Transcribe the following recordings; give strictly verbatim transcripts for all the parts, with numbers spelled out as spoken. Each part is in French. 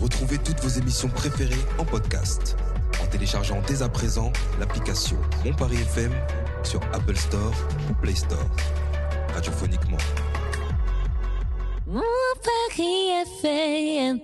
Retrouvez toutes vos émissions préférées en podcast en téléchargeant dès à présent l'application Mon Paris F M sur Apple Store ou Play Store. Radiophoniquement. Mon Paris F M.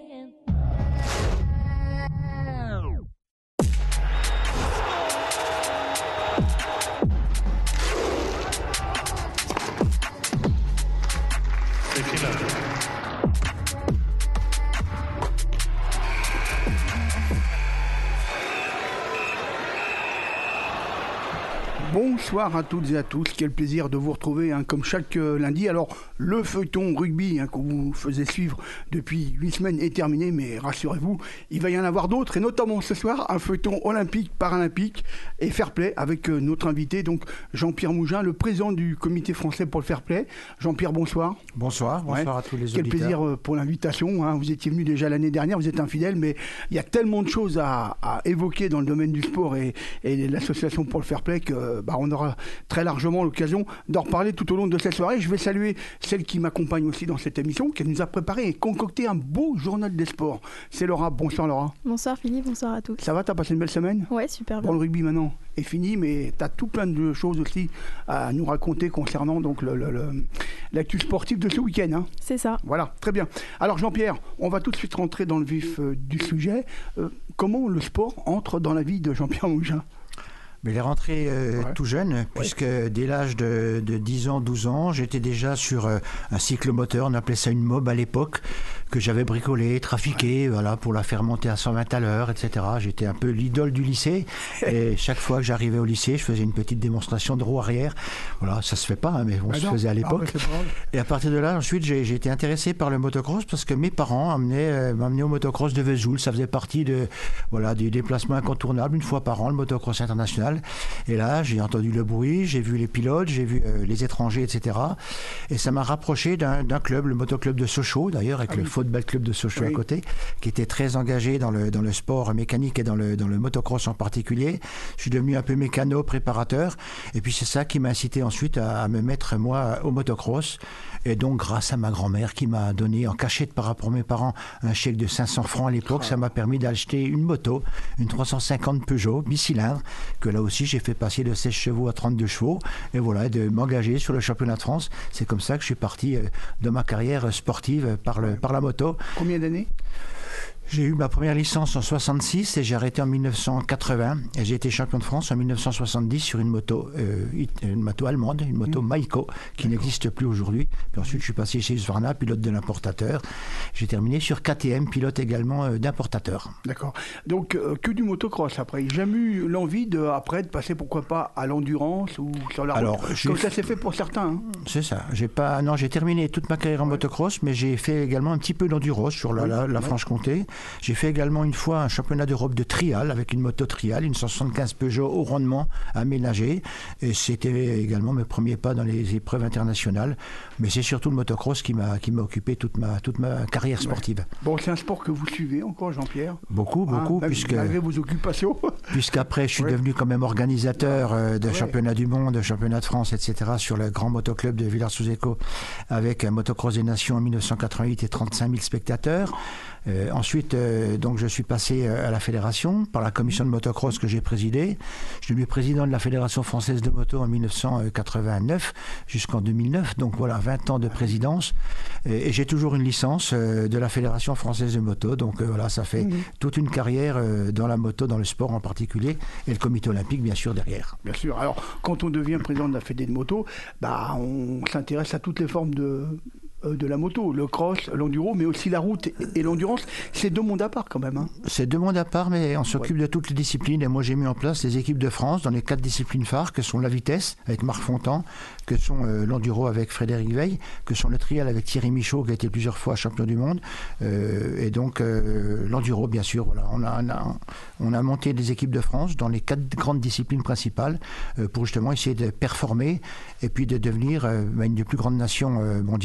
Bonsoir à toutes et à tous, quel plaisir de vous retrouver hein, comme chaque euh, lundi. Alors le feuilleton rugby hein, qu'on vous faisait suivre depuis huit semaines est terminé, mais rassurez-vous, il va y en avoir d'autres et notamment ce soir un feuilleton olympique, paralympique et fair play avec euh, notre invité donc Jean-Pierre Mougin, le président du comité français pour le fair play. Jean-Pierre, bonsoir. Bonsoir, bonsoir ouais. à tous les auditeurs. Quel plaisir euh, pour l'invitation, hein. Vous étiez venu déjà l'année dernière, vous êtes un fidèle, mais il y a tellement de choses à, à évoquer dans le domaine du sport et, et l'association pour le fair play que bah, on aura très largement l'occasion d'en reparler tout au long de cette soirée. Je vais saluer celle qui m'accompagne aussi dans cette émission, qui nous a préparé et concocté un beau journal des sports. C'est Laura. Bonsoir Laura. Bonsoir Philippe, bonsoir à tous. Ça va, t'as passé une belle semaine ? Ouais, super bien. Bon, le rugby maintenant est fini, mais t'as tout plein de choses aussi à nous raconter concernant donc le, le, le, l'actu sportive de ce week-end. Hein. C'est ça. Voilà, très bien. Alors Jean-Pierre, on va tout de suite rentrer dans le vif euh, du sujet. Euh, comment le sport entre dans la vie de Jean-Pierre Mougin ? Mais il est rentré euh, ouais. tout jeune, ouais. puisque dès l'âge de, de dix ans, douze ans, j'étais déjà sur euh, un cyclomoteur, on appelait ça une mob à l'époque, que j'avais bricolé, trafiqué, ouais. voilà, pour la faire monter à cent vingt à l'heure, et cetera. J'étais un peu l'idole du lycée, et chaque fois que j'arrivais au lycée, je faisais une petite démonstration de roue arrière. Voilà, ça se fait pas, hein, mais on bah se non. faisait à l'époque. Ah, bah, et à partir de là, ensuite, j'ai, j'ai été intéressé par le motocross, parce que mes parents m'amenaient, euh, m'amenaient au motocross de Vesoul. Ça faisait partie de, voilà, des déplacements incontournables, une fois par an, le motocross international. Et là, j'ai entendu le bruit, j'ai vu les pilotes, j'ai vu euh, les étrangers, et cetera. Et ça m'a rapproché d'un, d'un club, le motoclub de Sochaux, d'ailleurs, avec ah, le oui. football club de Sochaux oui. à côté, qui était très engagé dans le, dans le sport mécanique et dans le, dans le motocross en particulier. Je suis devenu un peu mécano, préparateur. Et puis c'est ça qui m'a incité ensuite à, à me mettre, moi, au motocross. Et donc, grâce à ma grand-mère qui m'a donné en cachette par rapport à mes parents un chèque de cinq cents francs à l'époque, oh. ça m'a permis d'acheter une moto, une trois cent cinquante Peugeot, bicylindre, que là aussi j'ai fait passer de seize chevaux à trente-deux chevaux, et voilà, de m'engager sur le championnat de France. C'est comme ça que je suis parti de ma carrière sportive par, le, par la moto. Combien d'années ? J'ai eu ma première licence en soixante-six et j'ai arrêté en mille neuf cent quatre-vingts. Et j'ai été champion de France en mille neuf cent soixante-dix sur une moto, euh, une moto allemande, une moto mmh. Maïko, qui D'accord. n'existe plus aujourd'hui. Puis ensuite, je suis passé chez Husqvarna, pilote de l'importateur. J'ai terminé sur K T M, pilote également euh, d'importateur. D'accord. Donc, euh, que du motocross après. J'ai jamais eu l'envie, de, après, de passer, pourquoi pas, à l'endurance ou sur la route. Alors, comme ça s'est fait pour certains. Hein. C'est ça. J'ai pas... Non, j'ai terminé toute ma carrière en ouais. motocross, mais j'ai fait également un petit peu d'endurance sur la, oui. la, la ouais. Franche-Comté. J'ai fait également une fois un championnat d'Europe de trial avec une moto trial, une cent soixante-quinze Peugeot au rendement aménagé. Et c'était également mes premiers pas dans les épreuves internationales. Mais c'est surtout le motocross qui m'a, qui m'a occupé toute ma, toute ma carrière sportive. Ouais. Bon, c'est un sport que vous suivez encore, Jean-Pierre ? Beaucoup, beaucoup. Hein, puisque, malgré vos occupations. Puisqu'après, je suis ouais. devenu quand même organisateur euh, de ouais. championnats du monde, de championnats de France, et cetera sur le grand motoclub de Villars-sous-Écot avec un motocross des Nations en mille neuf cent quatre-vingt-huit et trente-cinq mille spectateurs. Euh, ensuite, euh, donc, je suis passé à la fédération par la commission de motocross que j'ai présidée. Je suis devenu président de la Fédération française de moto en mille neuf cent quatre-vingt-neuf jusqu'en deux mille neuf. Donc voilà, vingt ans de présidence. Et, et j'ai toujours une licence euh, de la Fédération française de moto. Donc euh, voilà, ça fait mmh. toute une carrière euh, dans la moto, dans le sport en particulier. Et le comité olympique, bien sûr, derrière. Bien sûr. Alors, quand on devient président de la Fédé de moto, bah, on s'intéresse à toutes les formes de... de la moto, le cross, l'enduro, mais aussi la route et l'endurance, c'est deux mondes à part quand même. Hein. C'est deux mondes à part, mais on s'occupe ouais. de toutes les disciplines. Et moi, j'ai mis en place les équipes de France dans les quatre disciplines phares, que sont la vitesse avec Marc Fontan, que sont euh, l'enduro avec Frédéric Veil, que sont le trial avec Thierry Michaud, qui a été plusieurs fois champion du monde, euh, et donc euh, l'enduro, bien sûr. Voilà. On, a, on, a, on a monté des équipes de France dans les quatre grandes disciplines principales euh, pour justement essayer de performer et puis de devenir euh, une des plus grandes nations euh, mondiales en moto.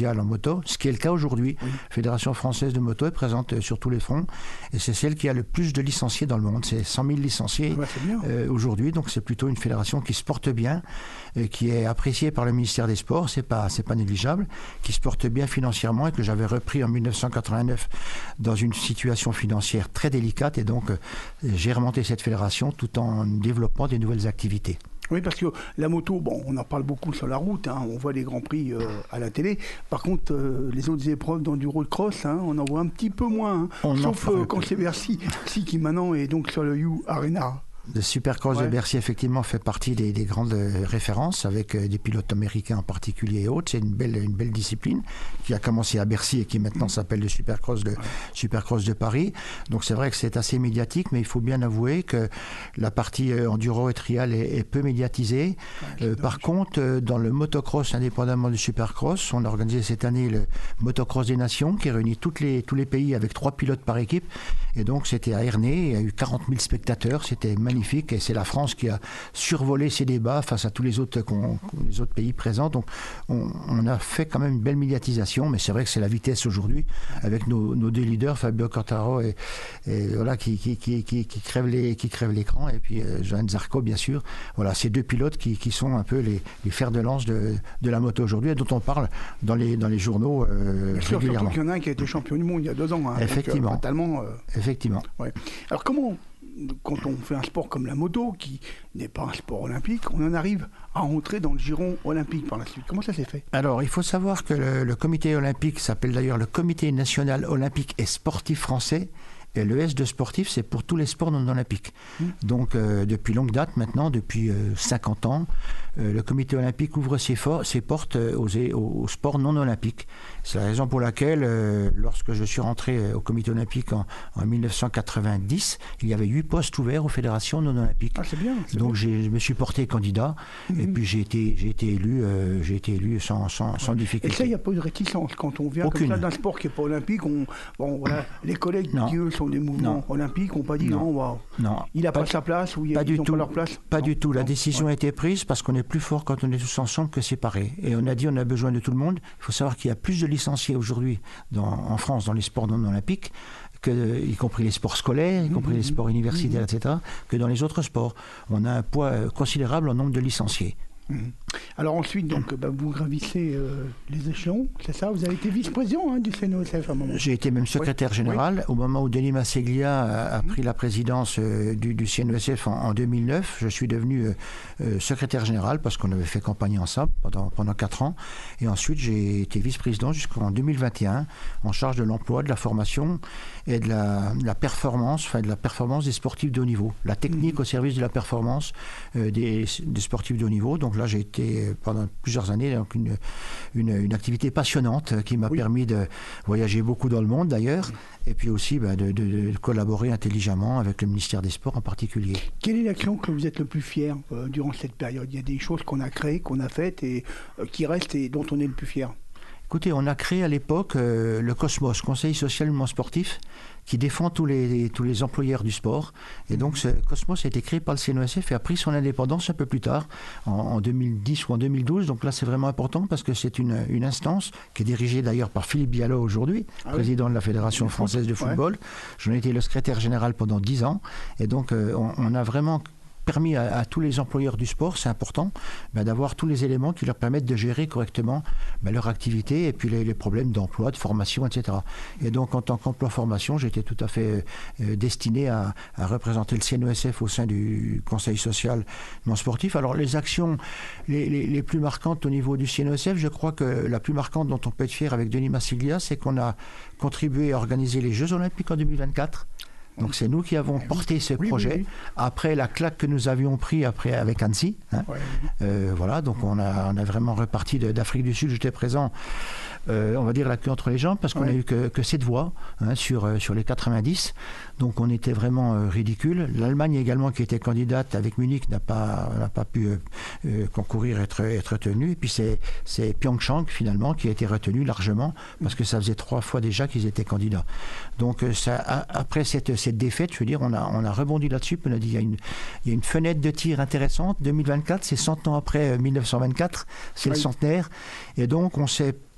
moto, ce qui est le cas aujourd'hui. Oui. La Fédération française de moto est présente sur tous les fronts et c'est celle qui a le plus de licenciés dans le monde. C'est cent mille licenciés ouais, euh, aujourd'hui, donc c'est plutôt une fédération qui se porte bien, euh, qui est appréciée par le ministère des Sports, c'est pas, c'est pas négligeable, qui se porte bien financièrement et que j'avais repris en mille neuf cent quatre-vingt-neuf dans une situation financière très délicate et donc euh, j'ai remonté cette fédération tout en développant des nouvelles activités. Oui, parce que la moto, bon, on en parle beaucoup sur la route, hein, on voit les grands prix euh, à la télé. Par contre, euh, les autres épreuves d'enduro de cross, hein, on en voit un petit peu moins. Hein, on sauf euh, quand c'est Bercy, si, qui maintenant est donc sur le U Arena. Le Supercross ouais. de Bercy, effectivement, fait partie des, des grandes références, avec euh, des pilotes américains en particulier et autres. C'est une belle, une belle discipline qui a commencé à Bercy et qui maintenant mmh. s'appelle le Supercross de, ouais. Supercross de Paris. Donc c'est vrai que c'est assez médiatique, mais il faut bien avouer que la partie euh, enduro et trial est, est peu médiatisée. Ouais, euh, par contre, euh, dans le motocross, indépendamment du Supercross, on a organisé cette année le Motocross des Nations, qui réunit toutes les, tous les pays avec trois pilotes par équipe. Et donc c'était à Ernée, il y a eu quarante mille spectateurs, c'était magnifique. Et c'est la France qui a survolé ces débats face à tous les autres, les autres pays présents. Donc on, on a fait quand même une belle médiatisation, mais c'est vrai que c'est la vitesse aujourd'hui, avec nos, nos deux leaders, Fabio Quartararo et, et voilà, qui, qui, qui, qui, qui crèvent les, qui crèvent l'écran, et puis euh, Johan Zarco, bien sûr. Voilà, ces deux pilotes qui, qui sont un peu les, les fers de lance de, de la moto aujourd'hui, et dont on parle dans les, dans les journaux euh, bien sûr, régulièrement. Surtout qu'il y en a un qui a été champion du monde il y a deux ans. Hein, Effectivement. Donc, euh, fatalement, euh... Effectivement. Ouais. Alors comment... quand on fait un sport comme la moto, qui n'est pas un sport olympique, on en arrive à entrer dans le giron olympique par la suite. Comment ça s'est fait ? Alors, il faut savoir que le, le comité olympique s'appelle d'ailleurs le Comité national olympique et sportif français. Et le S de sportif, c'est pour tous les sports non olympiques. Mmh. Donc, euh, depuis longue date maintenant, depuis euh, cinquante ans, euh, le comité olympique ouvre ses, for- ses portes aux, aux, aux sports non olympiques. C'est la raison pour laquelle, euh, lorsque je suis rentré au comité olympique en, en dix-neuf cent quatre-vingt-dix, il y avait huit postes ouverts aux fédérations non olympiques. Ah, c'est bien. C'est Donc, bien. J'ai, je me suis porté candidat, mmh. et puis j'ai été, j'ai été élu, euh, j'ai été élu sans, sans, ouais. sans difficulté. Et ça, il n'y a pas de réticence. Quand on vient Aucune. Comme ça d'un sport qui n'est pas olympique, on, bon, voilà, les collègues non. qui, eux, sont des mouvements non. olympiques, n'ont pas dit non, non, wow, non. il n'a pas, pas sa place ou il pas ils n'ont pas leur place. Pas non. du tout. La non. décision ouais. a été prise parce qu'on est plus fort quand on est tous ensemble que séparés. Et on a dit on a besoin de tout le monde. Il faut savoir qu'il y a plus de licenciés aujourd'hui dans, en France dans les sports non olympiques, que, y compris les sports scolaires, y compris mmh, les sports universitaires, mmh. et cetera, que dans les autres sports. On a un poids considérable en nombre de licenciés. Mmh. Alors ensuite, donc, bah, vous gravissez euh, les échelons, c'est ça ? Vous avez été vice-président hein, du C N O S F à un moment. J'ai été même secrétaire oui. général oui. au moment où Denis Masseglia a, a pris mmh. la présidence euh, du, du C N O S F en, en deux mille neuf. Je suis devenu euh, euh, secrétaire général parce qu'on avait fait campagne ensemble pendant, pendant quatre ans. Et ensuite, j'ai été vice-président jusqu'en deux mille vingt et un en charge de l'emploi, de la formation et de la, de la performance, enfin de la performance des sportifs de haut niveau. La technique mmh. au service de la performance euh, des, des sportifs de haut niveau. Donc là, j'ai été pendant plusieurs années donc une, une, une activité passionnante qui m'a oui. permis de voyager beaucoup dans le monde d'ailleurs, et puis aussi bah, de, de, de collaborer intelligemment avec le ministère des Sports en particulier. Quelle est l'action que vous êtes le plus fier euh, durant cette période ? Il y a des choses qu'on a créées, qu'on a faites et euh, qui restent et dont on est le plus fier. Écoutez, on a créé à l'époque euh, le Cosmos, Conseil socialement sportif, qui défend tous les, tous les employeurs du sport. Et donc, ce Cosmos a été créé par le C N O S F et a pris son indépendance un peu plus tard, en, en deux mille dix ou en deux mille douze. Donc là, c'est vraiment important parce que c'est une, une instance qui est dirigée d'ailleurs par Philippe Bialot aujourd'hui, ah président oui. de la Fédération le française foot. de football. Ouais. J'en ai été le secrétaire général pendant dix ans. Et donc, euh, on, on a vraiment permis à, à tous les employeurs du sport, c'est important, ben, d'avoir tous les éléments qui leur permettent de gérer correctement ben, leur activité et puis les, les problèmes d'emploi, de formation, et cetera. Et donc, en tant qu'emploi-formation, j'étais tout à fait euh, destiné à, à représenter le C N O S F au sein du Conseil social non sportif. Alors, les actions les, les, les plus marquantes au niveau du C N O S F, je crois que la plus marquante dont on peut être fier avec Denis Masseglia, c'est qu'on a contribué à organiser les Jeux Olympiques en deux mille vingt-quatre. Donc c'est nous qui avons porté ce oui, projet, oui, oui. après la claque que nous avions pris après avec Annecy. Hein. Ouais. Euh, voilà, donc on a, on a vraiment reparti de, d'Afrique du Sud. J'étais présent, euh, on va dire la queue entre les jambes, parce qu'on ouais. a eu que, que sept voix hein, sur, euh, sur les quatre-vingt-dix. Donc on était vraiment euh, ridicule. L'Allemagne également, qui était candidate avec Munich, n'a pas, n'a pas pu euh, euh, concourir, être, être retenue. Et puis c'est, c'est Pyeongchang finalement qui a été retenu largement, parce que ça faisait trois fois déjà qu'ils étaient candidats. Donc ça, a, après cette, cette défaite, je veux dire, on a, on a rebondi là-dessus, on a dit il y a une, il y a une fenêtre de tir intéressante. deux mille vingt-quatre, c'est cent ans après mille neuf cent vingt-quatre, c'est oui. le centenaire. Et donc on s'est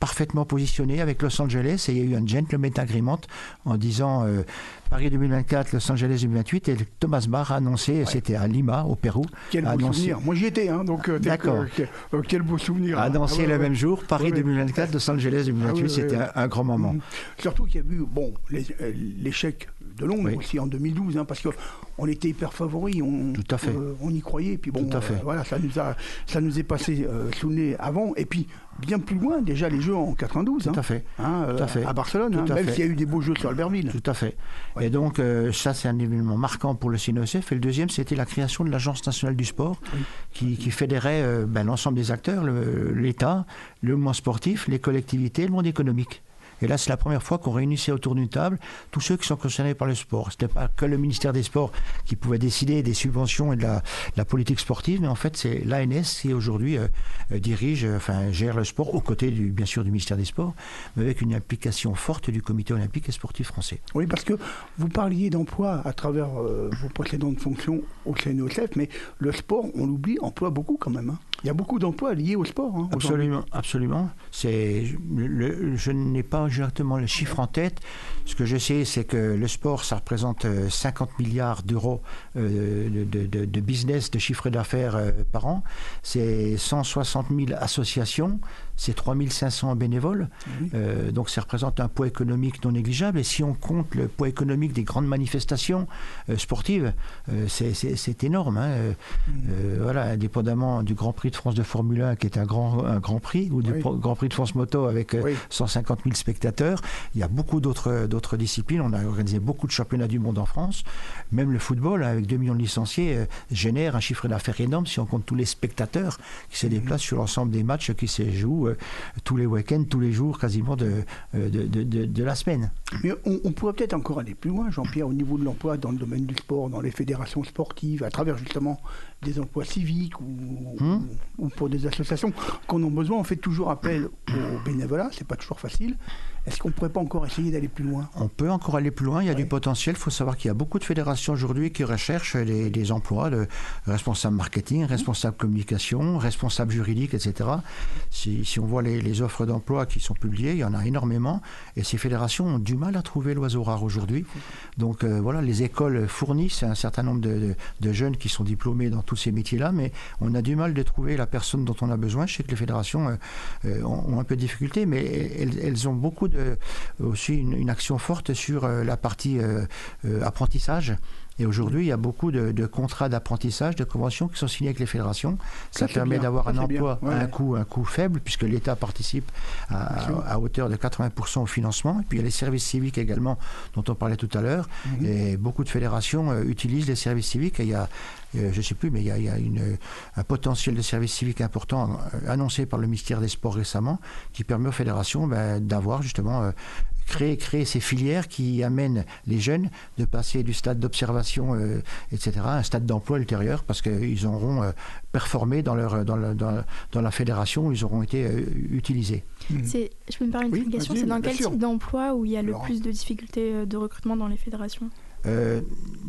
parfaitement positionné avec Los Angeles et il y a eu un gentleman agreement en disant euh, Paris deux mille vingt-quatre, Los Angeles deux mille vingt-huit et Thomas Bach a annoncé, ouais. c'était à Lima, au Pérou. Quel beau annoncé... souvenir. Moi j'y étais, hein, donc euh, D'accord. Que, euh, quel beau souvenir. A annoncé ah, ouais, le ouais. même jour, Paris ouais, deux mille vingt-quatre, ouais. Los Angeles deux mille vingt-huit, ah, ouais, c'était ouais. un, un grand moment. Mmh. Surtout qu'il y a eu bon, les, euh, l'échec de Londres oui. aussi en deux mille douze, hein, parce qu'on était hyper favoris, on, Tout à fait. Euh, on y croyait, puis bon, Tout à fait. Euh, voilà, ça nous, a, ça nous est passé euh, sous le nez avant, et puis bien plus loin, déjà les Jeux en quatre-vingt-douze, Tout hein, à fait. Hein, Tout à, fait. à Barcelone, hein, à même fait. s'il y a eu des beaux Jeux sur Albertville. Tout à fait. Ouais. Et donc, euh, ça, c'est un événement marquant pour le C N O S F. Et le deuxième, c'était la création de l'Agence nationale du sport, oui. qui, qui fédérait euh, ben, l'ensemble des acteurs, le, l'État, le mouvement sportif, les collectivités, le monde économique. Et là, c'est la première fois qu'on réunissait autour d'une table tous ceux qui sont concernés par le sport. Ce n'était pas que le ministère des Sports qui pouvait décider des subventions et de la, de la politique sportive, mais en fait, c'est l'A N S qui aujourd'hui euh, dirige, euh, enfin, gère le sport, aux côtés, du, bien sûr, du ministère des Sports, mais avec une implication forte du Comité olympique et sportif français. Oui, parce que vous parliez d'emploi à travers euh, vos précédentes fonctions au C N O S F, mais le sport, on l'oublie, emploie beaucoup quand même. Hein. Il y a beaucoup d'emplois liés au sport. Hein, absolument, absolument. C'est, le, je n'ai pas exactement le chiffre en tête. Ce que je sais, c'est que le sport, ça représente cinquante milliards d'euros euh, de, de, de business, de chiffre d'affaires euh, par an. C'est cent soixante mille associations. C'est trois mille cinq cents bénévoles, oui. euh, donc ça représente un poids économique non négligeable. Et si on compte le poids économique des grandes manifestations euh, sportives, euh, c'est, c'est, c'est énorme. Hein. Euh, mmh. euh, voilà, indépendamment du Grand Prix de France de Formule un, qui est un grand, un grand prix, ou du oui. Grand Prix de France Moto avec euh, oui. cent cinquante mille spectateurs, il y a beaucoup d'autres, d'autres disciplines. On a organisé beaucoup de championnats du monde en France. Même le football, avec deux millions de licenciés, euh, génère un chiffre d'affaires énorme si on compte tous les spectateurs qui se déplacent mmh. sur l'ensemble des matchs qui se jouent euh, tous les week-ends, tous les jours quasiment de, de, de, de, de la semaine. Mais on, on pourrait peut-être encore aller plus loin, Jean-Pierre, au niveau de l'emploi dans le domaine du sport, dans les fédérations sportives, à travers justement des emplois civiques ou, hum. ou, ou pour des associations qu'on a besoin. On fait toujours appel au bénévolat, c'est pas toujours facile. Est-ce qu'on ne pourrait pas encore essayer d'aller plus loin ? On peut encore aller plus loin, il y a ouais. du potentiel. Il faut savoir qu'il y a beaucoup de fédérations aujourd'hui qui recherchent des, des emplois de responsables marketing, responsables communication, responsables juridiques, et cetera. Si, si on voit les, les offres d'emploi qui sont publiées, il y en a énormément. Et ces fédérations ont du mal à trouver l'oiseau rare aujourd'hui. Donc euh, voilà, les écoles fournissent un certain nombre de, de, de jeunes qui sont diplômés dans tous ces métiers-là, mais on a du mal de trouver la personne dont on a besoin. Je sais que les fédérations euh, euh, ont, ont un peu de difficulté, mais elles, elles ont beaucoup de, aussi une, une action forte sur euh, la partie euh, euh, apprentissage. Et aujourd'hui, il y a beaucoup de, de contrats d'apprentissage, de conventions qui sont signés avec les fédérations. Ça, ça permet bien. d'avoir ça, un emploi ouais. à un coût, un coût faible, puisque l'État participe à, à, à hauteur de quatre-vingts pour cent au financement. Et puis il y a les services civiques également, dont on parlait tout à l'heure. Mm-hmm. Et beaucoup de fédérations euh, utilisent les services civiques. Et il y a, euh, je ne sais plus, mais il y a, il y a une, un potentiel de services civiques important euh, annoncé par le ministère des Sports récemment, qui permet aux fédérations ben, d'avoir justement... Euh, Créer, créer ces filières qui amènent les jeunes de passer du stade d'observation, euh, et cetera, à un stade d'emploi ultérieur, parce qu'ils auront euh, performé dans, leur, dans, la, dans, dans la fédération où ils auront été euh, utilisés. C'est, je peux me permettre une oui, question, c'est dans quel sûr. type d'emploi où il y a Alors. le plus de difficultés de recrutement dans les fédérations ? Euh,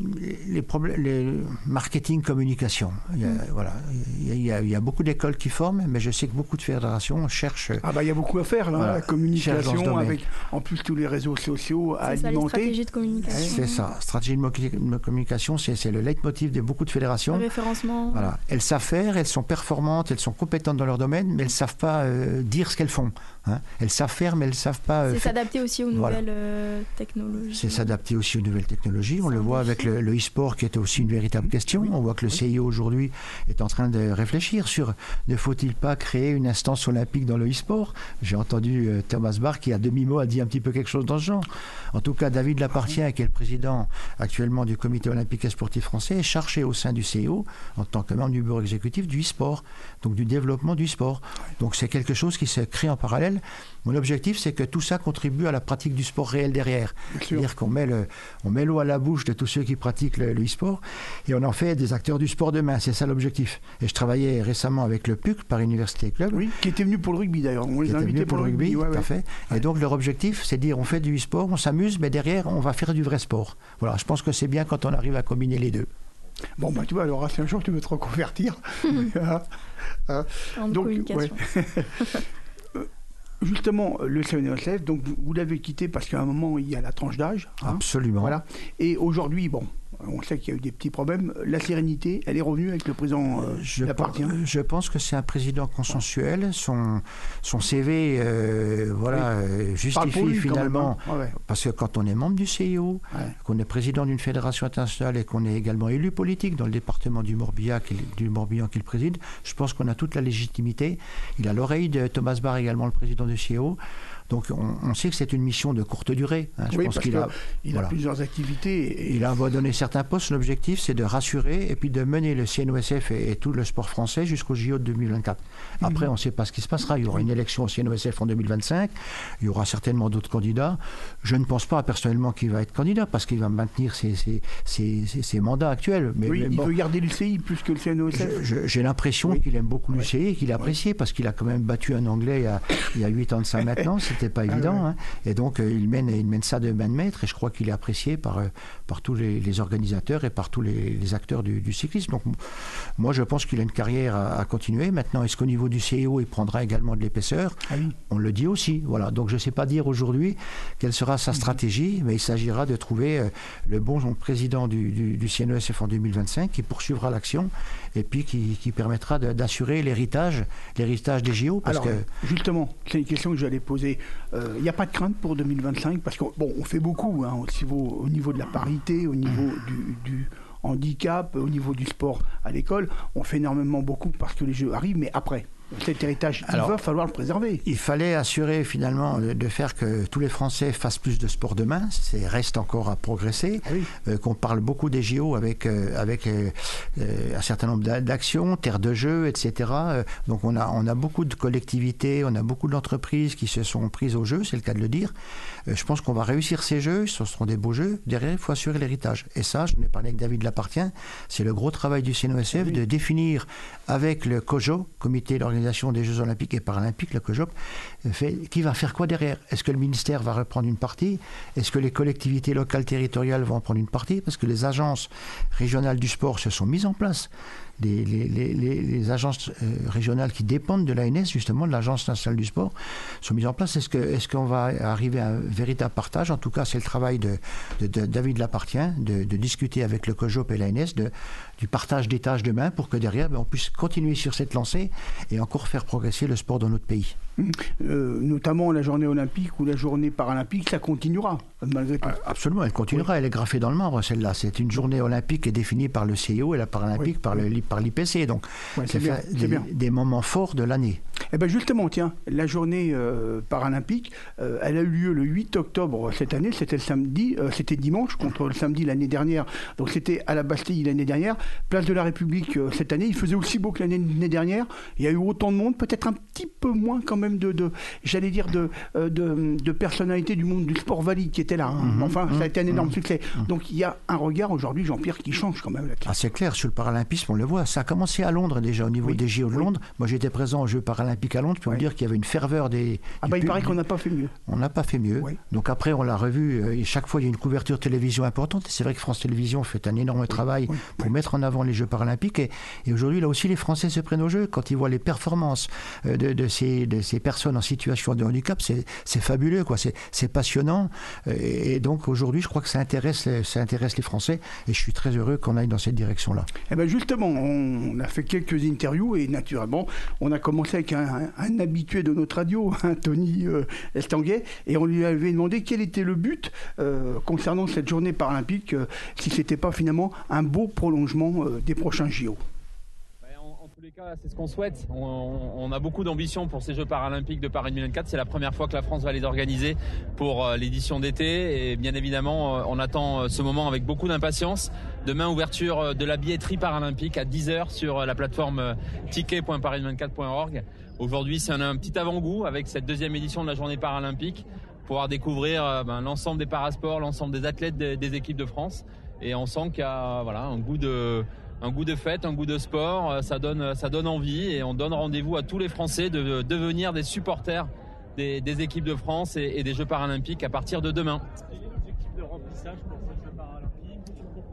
les problèmes, les marketing, communication. Il y a, mmh. voilà, il y, a, il y a beaucoup d'écoles qui forment, mais je sais que beaucoup de fédérations cherchent. Ah bah il y a beaucoup à faire là, voilà, la communication avec en plus tous les réseaux sociaux à c'est alimenter. Ça, les stratégies de communication. C'est ça, stratégie de communication, c'est, c'est le leitmotiv de beaucoup de fédérations. Le référencement. Voilà, elles savent faire, elles sont performantes, elles sont compétentes dans leur domaine, mais elles ne savent pas euh, dire ce qu'elles font. Hein. Elles savent faire, mais elles ne savent pas. Euh, c'est faire... s'adapter aussi aux voilà. nouvelles euh, technologies. C'est s'adapter aussi aux nouvelles technologies. On le voit avec le, le e-sport qui est aussi une véritable question. On voit que le C I O aujourd'hui est en train de réfléchir sur ne faut-il pas créer une instance olympique dans le e-sport. J'ai entendu euh, Thomas Bach qui à demi-mot a dit un petit peu quelque chose dans ce genre. En tout cas, David Lapartien, qui est le président actuellement du Comité olympique et sportif français, est chargé au sein du C I O en tant que membre du bureau exécutif du e-sport, donc du développement du sport. Donc c'est quelque chose qui se crée en parallèle. Mon objectif, c'est que tout ça contribue à la pratique du sport réel derrière. C'est-à-dire qu'on met, le, on met l'eau à la bouche de tous ceux qui pratiquent le, le e-sport et on en fait des acteurs du sport demain. C'est ça l'objectif. Et je travaillais récemment avec le P U C, Paris Université Club. Oui, qui était venu pour le rugby d'ailleurs. On les a invités pour le rugby, rugby ouais, tout ouais. à fait. Ouais. Et donc leur objectif, c'est de dire on fait du e-sport, on s'amuse, mais derrière, on va faire du vrai sport. Voilà, je pense que c'est bien quand on arrive à combiner les deux. Bon, bah tu vois, alors si un jour tu veux te reconvertir. En donc, communication. Ouais. justement, le C N O S F, donc vous, vous l'avez quitté parce qu'à un moment, il y a la tranche d'âge. Hein, absolument. Voilà. Et aujourd'hui, bon, on sait qu'il y a eu des petits problèmes. La sérénité, elle est revenue avec le président euh, je, Lappartient. je pense que c'est un président consensuel. Son, son C V euh, voilà, oui. euh, justifie lui, finalement, même, hein. ouais. Parce que quand on est membre du C I O, ouais. qu'on est président d'une fédération internationale et qu'on est également élu politique dans le département du Morbihan, du Morbihan qu'il préside, je pense qu'on a toute la légitimité. Il a l'oreille de Thomas Bach, également le président du C I O. Donc on, on sait que c'est une mission de courte durée. Hein. Je oui, pense parce qu'il a, il voilà. a plusieurs activités. Et... Il a abandonné certains postes. L'objectif, c'est de rassurer et puis de mener le C N O S F et, et tout le sport français jusqu'au J O de deux mille vingt-quatre. Après, mmh. on ne sait pas ce qui se passera. Il y aura une élection au C N O S F en deux mille vingt-cinq. Il y aura certainement d'autres candidats. Je ne pense pas personnellement qu'il va être candidat parce qu'il va maintenir ses, ses, ses, ses, ses mandats actuels. Mais, oui, mais il bon, veut garder l'U C I plus que le C N O S F. Je, je, j'ai l'impression oui. qu'il aime beaucoup l'U C I et qu'il apprécie oui. parce qu'il a quand même battu un Anglais il y a, il y a huit ans de ça maintenant. C'était pas évident. Ah, ouais. hein. Et donc, euh, il, mène, il mène ça de main de maître et je crois qu'il est apprécié par, euh, par tous les, les organisateurs et par tous les, les acteurs du, du cyclisme. Donc, moi, je pense qu'il a une carrière à, à continuer. Maintenant, est-ce qu'au niveau du C I O, il prendra également de l'épaisseur ? ah oui. On le dit aussi. Voilà. Donc, je ne sais pas dire aujourd'hui quelle sera sa stratégie, mais il s'agira de trouver euh, le bon président du, du, du C N O S F en deux mille vingt-cinq qui poursuivra l'action et puis qui, qui permettra de, d'assurer l'héritage, l'héritage des J O. Parce Alors, que... justement, c'est une question que j'allais poser. Il euh, n'y a pas de crainte pour deux mille vingt-cinq parce qu'on bon, on fait beaucoup hein, au, niveau, au niveau de la parité, au niveau du, du handicap, au niveau du sport à l'école. On fait énormément beaucoup parce que les Jeux arrivent, mais après... Cet héritage, Alors, il va falloir le préserver. Il fallait assurer finalement de, de faire que tous les Français fassent plus de sport demain. C'est reste encore à progresser. Ah oui. euh, qu'on parle beaucoup des J O avec euh, avec euh, un certain nombre d'actions, terres de jeu, et cetera. Euh, donc on a on a beaucoup de collectivités, on a beaucoup d'entreprises qui se sont prises au jeu. C'est le cas de le dire. Euh, je pense qu'on va réussir ces jeux. Ce seront des beaux jeux. Derrière, il faut assurer l'héritage. Et ça, je n'ai parlé avec David Lappartient. C'est le gros travail du C N O S F ah oui. de définir avec le COJO, Comité d'organisation des Jeux Olympiques et Paralympiques, le COJOP, fait, qui va faire quoi derrière ? Est-ce que le ministère va reprendre une partie ? Est-ce que les collectivités locales territoriales vont en prendre une partie ? Parce que les agences régionales du sport se sont mises en place. Les, les, les, les agences euh, régionales qui dépendent de l'A N S, justement, de l'Agence nationale du sport, sont mises en place. Est-ce, que, est-ce qu'on va arriver à un véritable partage ? En tout cas, c'est le travail de, de, de David Lappartient, de, de discuter avec le COJOP et l'A N S de, du partage des tâches demain pour que derrière, ben, on puisse continuer sur cette lancée et encore faire progresser le sport dans notre pays. Euh, notamment la journée olympique ou la journée paralympique, ça continuera, malgré tout. Absolument, elle continuera, oui. Elle est graffée dans le marbre, celle-là. C'est une journée olympique qui est définie par le C I O et la paralympique oui. par, le, par l'I P C. Donc, ouais, c'est, c'est bien, des, c'est bien. des moments forts de l'année. Eh bien justement, tiens, la journée euh, paralympique, euh, elle a eu lieu le huit octobre cette année, c'était le samedi, euh, c'était dimanche contre le samedi l'année dernière, donc c'était à la Bastille l'année dernière, place de la République euh, cette année, il faisait aussi beau que l'année, l'année dernière, il y a eu autant de monde, peut-être un petit peu moins quand même de, de j'allais dire, de, euh, de, de personnalités du monde du sport valide qui étaient là, hein. mmh, enfin mmh, ça a été un énorme mmh, succès, mmh. Donc il y a un regard aujourd'hui, Jean-Pierre, qui change quand même là-dessus. Ah, c'est clair, sur le paralympisme, on le voit, ça a commencé à Londres déjà, au niveau oui. des J O de oui. Londres, moi j'étais présent aux Jeux paralympiques à Londres, puis on oui. dire qu'il y avait une ferveur des... Ah bah il paraît qu'on n'a pas fait mieux. On n'a pas fait mieux. Oui. Donc après, on l'a revu, euh, et chaque fois, il y a une couverture télévision importante. Et c'est vrai que France Télévisions fait un énorme oui. travail oui. pour oui. mettre en avant les Jeux paralympiques. Et, et aujourd'hui, là aussi, les Français se prennent au jeu. Quand ils voient les performances euh, de, de, ces, de ces personnes en situation de handicap, c'est, c'est fabuleux, quoi. C'est, c'est passionnant. Et, et donc aujourd'hui, je crois que ça intéresse, ça intéresse les Français. Et je suis très heureux qu'on aille dans cette direction-là. Eh ben justement, on a fait quelques interviews et naturellement, on a commencé avec un, un, un habitué de notre radio, hein, Tony euh, Estanguet, et on lui avait demandé quel était le but euh, concernant cette journée paralympique, euh, si c'était pas finalement un beau prolongement euh, des prochains J O. En tous les cas, c'est ce qu'on souhaite. On, on a beaucoup d'ambition pour ces Jeux paralympiques de Paris deux mille vingt-quatre. C'est la première fois que la France va les organiser pour euh, l'édition d'été. Et bien évidemment, euh, on attend ce moment avec beaucoup d'impatience. Demain, ouverture de la billetterie paralympique à dix heures sur la plateforme ticket point paris deux mille vingt-quatre point org. Aujourd'hui, c'est un, un petit avant-goût avec cette deuxième édition de la journée paralympique. Pouvoir découvrir euh, ben, l'ensemble des parasports, l'ensemble des athlètes des, des équipes de France. Et on sent qu'il y a voilà, un goût de... un goût de fête, un goût de sport, ça donne, ça donne envie et on donne rendez-vous à tous les Français de devenir des supporters des, des équipes de France et, et des Jeux paralympiques à partir de demain. Quel est l'objectif de remplissage pour ces Jeux paralympiques ? Pourquoi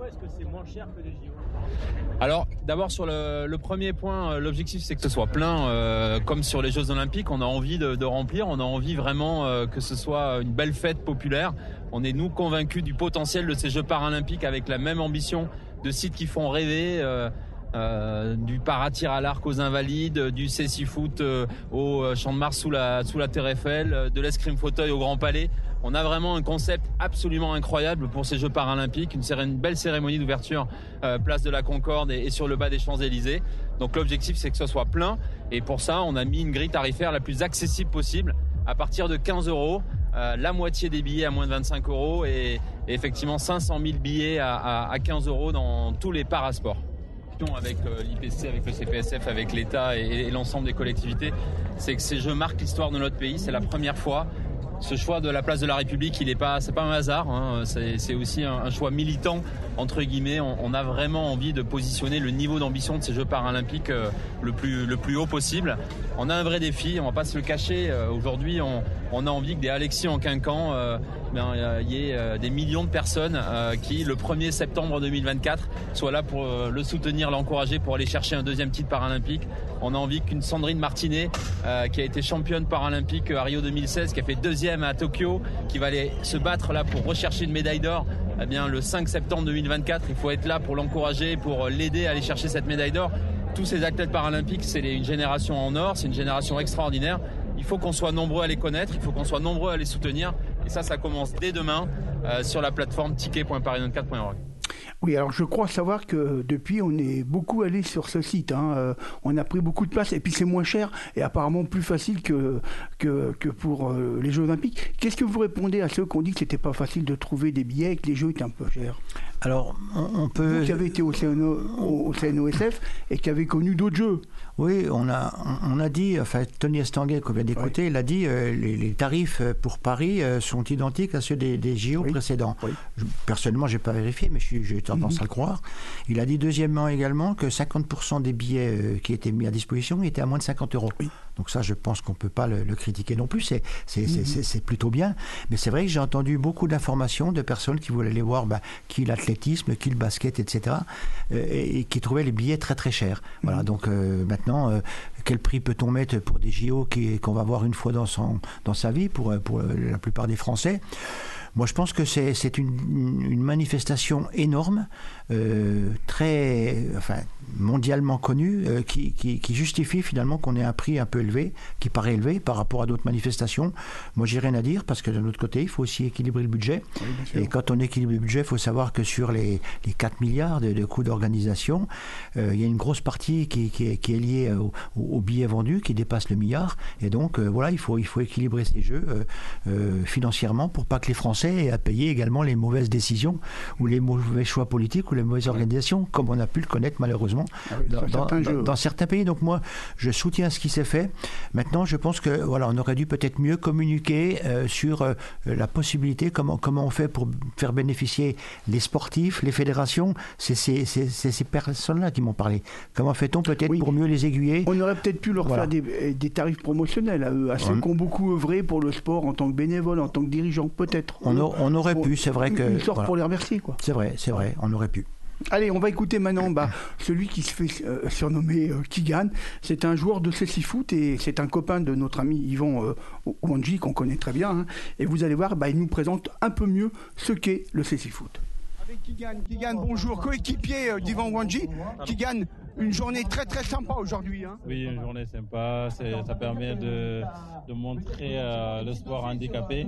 Est-ce que c'est moins cher que les J O? Alors, d'abord sur le, le premier point, l'objectif c'est que ce soit plein, euh, comme sur les Jeux Olympiques. On a envie de, de remplir, on a envie vraiment euh, que ce soit une belle fête populaire. On est nous convaincus du potentiel de ces Jeux Paralympiques avec la même ambition de sites qui font rêver. Euh, Euh, du para-tir à l'arc aux Invalides, du cécifoot euh, au Champ de Mars sous la, sous la Tour Eiffel, de l'escrime fauteuil au Grand Palais. On a vraiment un concept absolument incroyable pour ces Jeux Paralympiques, une, céré- une belle cérémonie d'ouverture euh, place de la Concorde et, et sur le bas des Champs-Élysées. Donc l'objectif c'est que ce soit plein et pour ça on a mis une grille tarifaire la plus accessible possible à partir de quinze euros. Euh, la moitié des billets à moins de vingt-cinq euros et, et effectivement cinq cent mille billets à, à, à quinze euros dans tous les parasports. Avec l'I P C, avec le C P S F, avec l'État et, et l'ensemble des collectivités, c'est que ces jeux marquent l'histoire de notre pays. C'est la première fois. Ce choix de la place de la République, il est pas, c'est pas un hasard. Hein. C'est, c'est aussi un, un choix militant entre guillemets. On, on a vraiment envie de positionner le niveau d'ambition de ces Jeux paralympiques euh, le plus le plus haut possible. On a un vrai défi. On va pas se le cacher. Euh, aujourd'hui, on, on a envie que des Alexis en Quinquan, euh, ben, euh, y ait euh, des millions de personnes euh, qui, le premier septembre deux mille vingt-quatre, soient là pour euh, le soutenir, l'encourager pour aller chercher un deuxième titre paralympique. On a envie qu'une Sandrine Martinet, euh, qui a été championne paralympique à Rio deux mille seize, qui a fait deuxième à Tokyo, qui va aller se battre là pour rechercher une médaille d'or, eh bien le cinq septembre deux mille vingt-quatre, il faut être là pour l'encourager, pour l'aider à aller chercher cette médaille d'or. Tous ces athlètes paralympiques, c'est une génération en or, c'est une génération extraordinaire. Il faut qu'on soit nombreux à les connaître, il faut qu'on soit nombreux à les soutenir. Et ça, ça commence dès demain euh, sur la plateforme ticket point paris vingt-quatre point org. Oui, alors je crois savoir que depuis, on est beaucoup allé sur ce site. Hein. Euh, on a pris beaucoup de place et puis c'est moins cher et apparemment plus facile que, que, que pour euh, les Jeux Olympiques. Qu'est-ce que vous répondez à ceux qui ont dit que c'était pas facile de trouver des billets et que les Jeux étaient un peu chers? Alors, on, on peut... Vous qui avez été au C N O, au C N O S F et qui avez connu d'autres Jeux. Oui, on a, on a dit, enfin Tony Estanguet qu'on vient d'écouter, ouais. il a dit euh, les, les tarifs pour Paris euh, sont identiques à ceux des, des J O oui. précédents. Oui. Je, personnellement, je n'ai pas vérifié, mais j'ai tendance mm-hmm. à le croire. Il a dit deuxièmement également que cinquante pour cent des billets euh, qui étaient mis à disposition étaient à moins de cinquante euros. Oui. Donc ça, je pense qu'on ne peut pas le, le critiquer non plus, c'est, c'est, mm-hmm. c'est, c'est plutôt bien. Mais c'est vrai que j'ai entendu beaucoup d'informations de personnes qui voulaient aller voir bah, qui l'athlétisme, qui le basket, et cetera, euh, et, et qui trouvaient les billets très très chers. Mm-hmm. Voilà, donc euh, maintenant, euh, quel prix peut-on mettre pour des J O qui, qu'on va voir une fois dans, son, dans sa vie, pour, pour la plupart des Français? Moi, je pense que c'est, c'est une, une manifestation énorme, euh, très, enfin, mondialement connue, euh, qui, qui, qui justifie finalement qu'on ait un prix un peu élevé, qui paraît élevé par rapport à d'autres manifestations. Moi, j'ai rien à dire parce que de l'autre côté, il faut aussi équilibrer le budget. Oui, et quand on équilibre le budget, il faut savoir que sur les, les quatre milliards de, de coûts d'organisation, euh, il y a une grosse partie qui, qui, est, qui est liée au, au billet vendu, qui dépasse le milliard. Et donc, euh, voilà, il faut, il faut équilibrer ces jeux euh, euh, financièrement pour pas que les Français et à payer également les mauvaises décisions ou les mauvais choix politiques ou les mauvaises organisations, comme on a pu le connaître malheureusement ah oui, dans, dans, certains dans, dans certains pays. Donc moi, je soutiens ce qui s'est fait. Maintenant, je pense que voilà, on aurait dû peut-être mieux communiquer euh, sur euh, la possibilité, comment, comment on fait pour faire bénéficier les sportifs, les fédérations. C'est, c'est, c'est, c'est ces personnes-là qui m'ont parlé. Comment fait-on peut-être oui. pour mieux les aiguiller? On aurait peut-être pu leur voilà. faire des, des tarifs promotionnels à eux, à ceux hum. qui ont beaucoup œuvré pour le sport en tant que bénévole, en tant que dirigeant, peut-être. On, a, on aurait pour, pu, c'est vrai que... Une sorte voilà. pour les remercier, quoi. C'est vrai, c'est vrai, on aurait pu. Allez, on va écouter maintenant bah, celui qui se fait euh, surnommer euh, Kigan. C'est un joueur de cécifoot et c'est un copain de notre ami Yvan euh, Wanji, qu'on connaît très bien. Hein. Et vous allez voir, bah, il nous présente un peu mieux ce qu'est le cécifoot. Avec Kigan, Kigan, bonjour, coéquipier euh, d'Yvan Wanji. Kigan, une journée très très sympa aujourd'hui. Hein. Oui, une journée sympa. C'est, ça permet de, de montrer euh, le sport handicapé.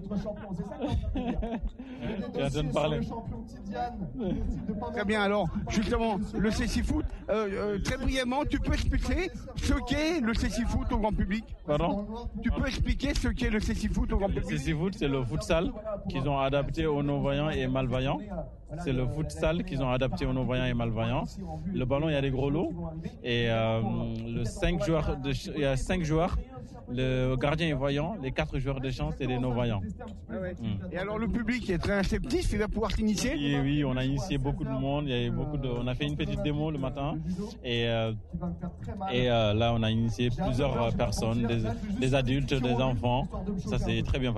Tu as de me parler. Très bien, alors, justement, le cécifoot, euh, euh, très brièvement, tu peux expliquer ce qu'est le cécifoot au grand public? Pardon? Tu peux expliquer ce qu'est le cécifoot au grand public? Le cécifoot, c'est le futsal qu'ils ont adapté aux non-voyants et malvoyants. C'est le futsal qu'ils ont adapté aux non-voyants et malvoyants. Le ballon, il y a des gros lots. Et euh, le cinq joueurs de, il y a cinq joueurs. Le gardien est voyant, les quatre joueurs de champ, c'est des non-voyants. Ah ouais. mmh. Et alors le public est très réceptif, il va pouvoir s'initier? Oui, oui, on a initié beaucoup de monde, il y a eu beaucoup de, on a fait une petite démo le matin et, euh, et euh, là on a initié plusieurs personnes, des, des adultes, des enfants, ça s'est très bien passé.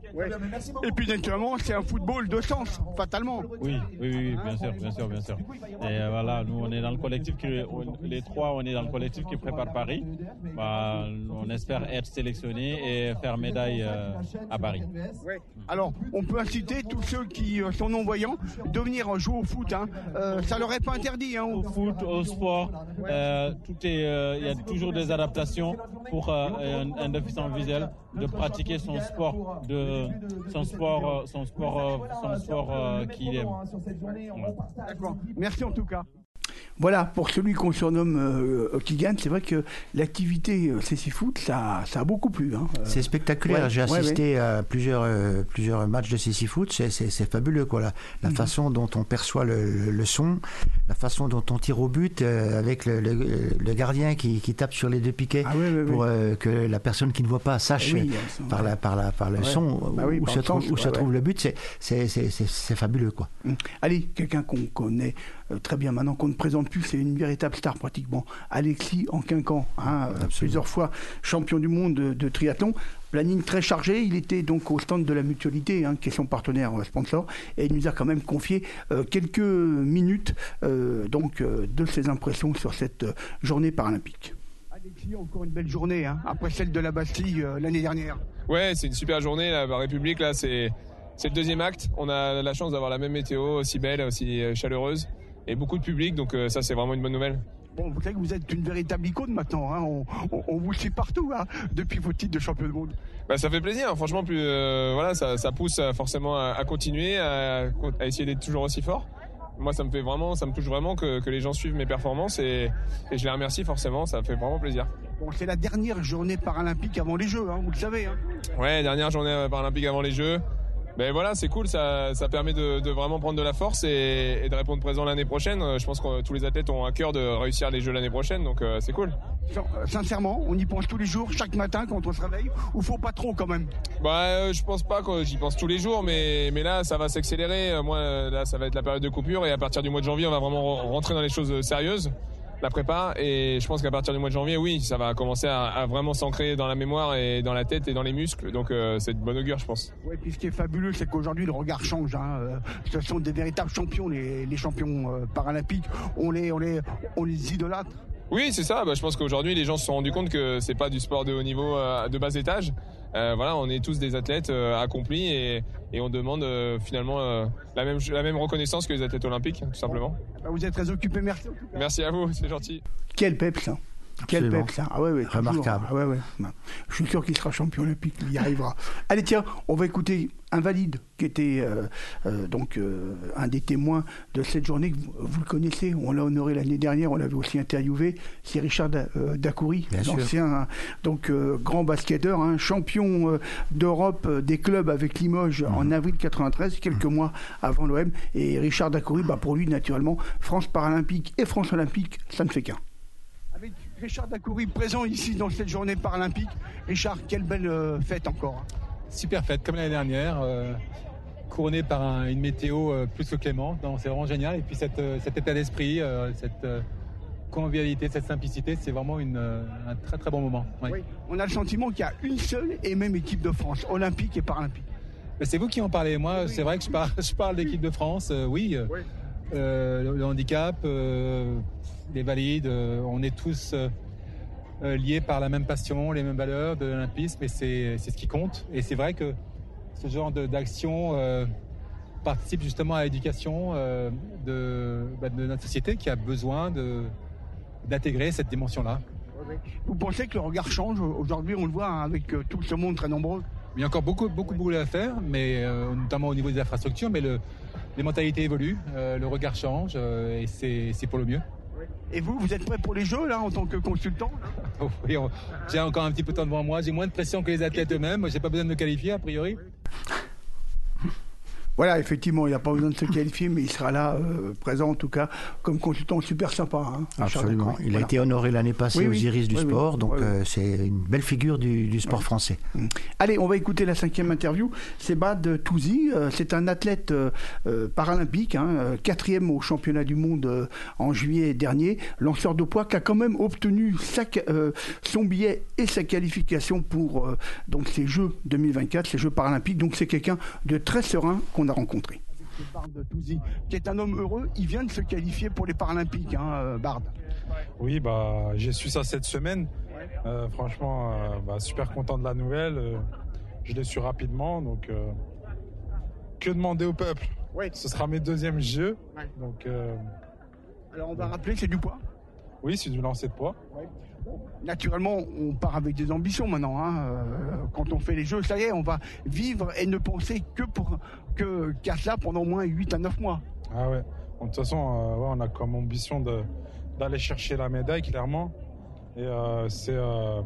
Ouais. Et puis naturellement, c'est un football de sens, fatalement. Oui, oui, oui, bien sûr, bien sûr, bien sûr. Et voilà, nous on est dans le collectif, qui, les trois, on est dans le collectif qui prépare Paris. Bah, on espère être sélectionnés et faire médaille euh, à Paris. Ouais. Alors, on peut inciter tous ceux qui sont non-voyants de venir jouer au foot. Hein. Euh, ça leur est pas interdit. Hein. Au foot, au sport, euh, tout est, euh, il y a toujours des adaptations pour euh, un, un déficient visuel de pratiquer son sport, de son sport, son sport, son sport euh, qu'il aime. Ouais. D'accord. Merci en tout cas. Voilà, pour celui qu'on surnomme euh, qui gagne, c'est vrai que l'activité euh, Cécifoot, ça, ça a beaucoup plu. Hein. Euh, c'est spectaculaire. ouais, J'ai assisté ouais, ouais. à plusieurs, euh, plusieurs matchs de Cécifoot. C'est, c'est, c'est fabuleux, quoi. La, la mm-hmm. façon dont on perçoit le, le, le son, la façon dont on tire au but, euh, avec le, le, le gardien qui, qui tape sur les deux piquets ah, ouais, ouais, pour ouais. Euh, que la personne qui ne voit pas sache oui, euh, par, la, par, la, par le ouais. son bah oui, où, par se, trouve, sens, où ouais, se ouais. trouve le but. C'est, c'est, c'est, c'est, c'est fabuleux, quoi. Mm. Allez, quelqu'un qu'on connaît euh, très bien maintenant, qu'on ne présente plus, c'est une véritable star pratiquement, Alexis Enquincan, hein, plusieurs fois champion du monde de, de triathlon, planning très chargé, il était donc au stand de la Mutualité, hein, qui est son partenaire euh, sponsor, et il nous a quand même confié euh, quelques minutes euh, donc, euh, de ses impressions sur cette euh, journée paralympique. Alexis, encore une belle journée, hein, après celle de la Bastille euh, l'année dernière. Ouais, c'est une super journée, la République, là, c'est, c'est le deuxième acte, on a la chance d'avoir la même météo, aussi belle, aussi chaleureuse, et beaucoup de public, donc euh, ça c'est vraiment une bonne nouvelle. Bon, vous savez que vous êtes une véritable icône maintenant, hein. on, on, on vous suit partout hein, depuis vos titres de champion du monde. Bah, ça fait plaisir, franchement, plus, euh, voilà, ça, ça pousse forcément à, à continuer, à, à essayer d'être toujours aussi fort. Moi, ça me fait vraiment, ça me touche vraiment que, que les gens suivent mes performances et, et je les remercie forcément, ça me fait vraiment plaisir. Bon, c'est la dernière journée paralympique avant les Jeux, hein, vous le savez. Hein. Ouais, dernière journée paralympique avant les Jeux. Ben voilà, c'est cool, ça, ça permet de, de vraiment prendre de la force et, et de répondre présent l'année prochaine. Je pense que tous les athlètes ont à cœur de réussir les Jeux l'année prochaine, donc euh, c'est cool. Sincèrement, on y pense tous les jours, chaque matin quand on se réveille, ou faut pas trop quand même? Bah, euh, je pense pas que j'y pense tous les jours, mais, mais là, ça va s'accélérer. Moi, là, ça va être la période de coupure et à partir du mois de janvier, on va vraiment rentrer dans les choses sérieuses. La prépa, et je pense qu'à partir du mois de janvier, oui, ça va commencer à, à vraiment s'ancrer dans la mémoire et dans la tête et dans les muscles, donc euh, c'est de bonne augure, je pense. Oui, puis ce qui est fabuleux, c'est qu'aujourd'hui le regard change, hein. Euh, ce sont des véritables champions, les, les champions euh, paralympiques, on les, on les, on les idolâtre. Oui, c'est ça, bah, je pense qu'aujourd'hui les gens se sont rendus compte que c'est pas du sport de haut niveau euh, de bas étage. Euh, voilà, on est tous des athlètes euh, accomplis et, et on demande euh, finalement euh, la, même, la même reconnaissance que les athlètes olympiques, tout simplement. Vous êtes très occupés, merci. Merci à vous, c'est gentil. Quel peps, hein. Quel peps, hein. Ah ouais, ouais, remarquable. Ah ouais, ouais. Je suis sûr qu'il sera champion olympique, il y arrivera. Allez, tiens, on va écouter Invalide, qui était euh, euh, donc euh, un des témoins de cette journée. Vous, vous le connaissez, on l'a honoré l'année dernière, on l'avait aussi interviewé. C'est Richard euh, Dacoury, l'ancien donc euh, grand basketteur, hein, champion euh, d'Europe euh, des clubs avec Limoges mmh. en avril quatre-vingt-treize, quelques mmh. mois avant l'O M. Et Richard Dacoury, bah, pour lui, naturellement, France Paralympique et France Olympique, ça ne fait qu'un. Avec Richard Dacoury présent ici dans cette journée paralympique. Richard, quelle belle euh, fête encore. Super fête, comme l'année dernière, euh, couronnée par un, une météo euh, plus que clémente. C'est vraiment génial. Et puis cette, euh, cet état d'esprit, euh, cette euh, convivialité, cette simplicité, c'est vraiment une, euh, un très très bon moment. Ouais. Oui, on a le sentiment qu'il y a une seule et même équipe de France, olympique et paralympique. C'est vous qui en parlez. Moi, oui. c'est vrai que je parle, je parle d'équipe de France, euh, oui. oui. Euh, le, le handicap, euh, les valides, euh, on est tous euh, euh, liés par la même passion, les mêmes valeurs de l'olympisme, et c'est, c'est ce qui compte. Et c'est vrai que ce genre de, d'action euh, participe justement à l'éducation euh, de, bah, de notre société qui a besoin de, d'intégrer cette dimension-là. Vous pensez que le regard change aujourd'hui, on le voit hein, avec euh, tout ce monde très nombreux? Il y a encore beaucoup, beaucoup, beaucoup à faire, mais euh, notamment au niveau des infrastructures, mais le, les mentalités évoluent, euh, le regard change euh, et c'est, c'est pour le mieux. Et vous, vous êtes prêt pour les Jeux là en tant que consultant? Oui, on, j'ai encore un petit peu de temps devant moi, j'ai moins de pression que les athlètes eux-mêmes, j'ai pas besoin de me qualifier a priori. Voilà, effectivement, il n'a pas besoin de se qualifier, mais il sera là, euh, présent en tout cas, comme consultant super sympa. Hein, Absolument. Il voilà. a été honoré l'année passée oui, aux oui. Iris du oui, sport, oui. donc oui, oui. Euh, c'est une belle figure du, du sport oui. français. Mmh. Allez, on va écouter la cinquième interview. C'est Bad Touzi, euh, c'est un athlète euh, euh, paralympique, hein, quatrième au championnat du monde euh, en juillet dernier, lanceur de poids qui a quand même obtenu sa, euh, son billet et sa qualification pour euh, donc ces Jeux deux mille vingt-quatre, ces Jeux paralympiques. Donc c'est quelqu'un de très serein qu'on a rencontré. Bard Touzi, qui est un homme heureux, il vient de se qualifier pour les Paralympiques, hein, Bard. Oui, bah, j'ai su ça cette semaine. Euh, franchement, euh, bah, super content de la nouvelle. Euh, je l'ai su rapidement, donc euh, que demander au peuple. Oui. Ce sera mes deuxièmes Jeux. Oui. Donc, euh, alors on va rappeler, c'est du poids. Oui, c'est du lancer de poids. Oui. Naturellement, on part avec des ambitions maintenant. Hein. Euh, quand on fait les Jeux, ça y est, on va vivre et ne penser que pour que qu'à ça pendant au moins huit à neuf mois. Ah ouais. Bon, de toute façon, euh, ouais, on a comme ambition de, d'aller chercher la médaille, clairement. Et euh, c'est, euh,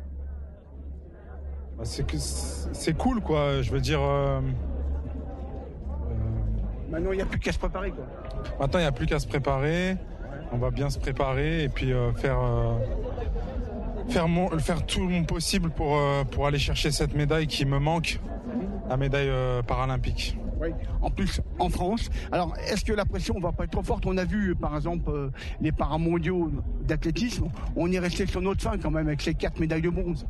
c'est, c'est cool, quoi. Je veux dire... Euh, euh, maintenant, il n'y a plus qu'à se préparer, quoi. Maintenant, il n'y a plus qu'à se préparer. On va bien se préparer et puis euh, faire, euh, faire, mon, faire tout mon possible pour, euh, pour aller chercher cette médaille qui me manque, la médaille euh, paralympique. Oui, en plus en France. Alors, est-ce que la pression ne va pas être trop forte? On a vu, par exemple, euh, les paramondiaux d'athlétisme. On est resté sur notre fin quand même avec ces quatre médailles de bronze.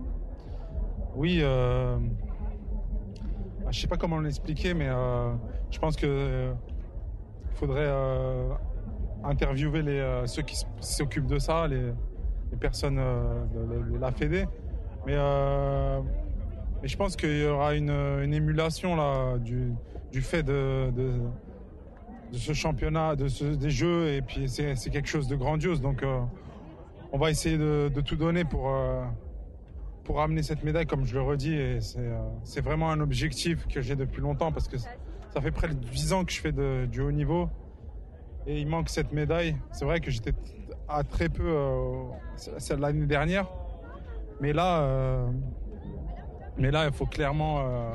Oui, euh, je ne sais pas comment l'expliquer, mais euh, je pense qu'il euh, faudrait... Euh, interviewer les, euh, ceux qui s'occupent de ça, les, les personnes euh, de, de la Fédé. Mais, euh, mais je pense qu'il y aura une, une émulation là, du, du fait de, de, de ce championnat, de ce, des Jeux, et puis c'est, c'est quelque chose de grandiose. Donc euh, on va essayer de, de tout donner pour, euh, pour amener cette médaille, comme je le redis. Et c'est, euh, c'est vraiment un objectif que j'ai depuis longtemps, parce que ça fait près de dix ans que je fais de, du haut niveau. Et il manque cette médaille. C'est vrai que j'étais à très peu euh, celle de l'année dernière. Mais là, euh, mais là, il faut clairement... Euh,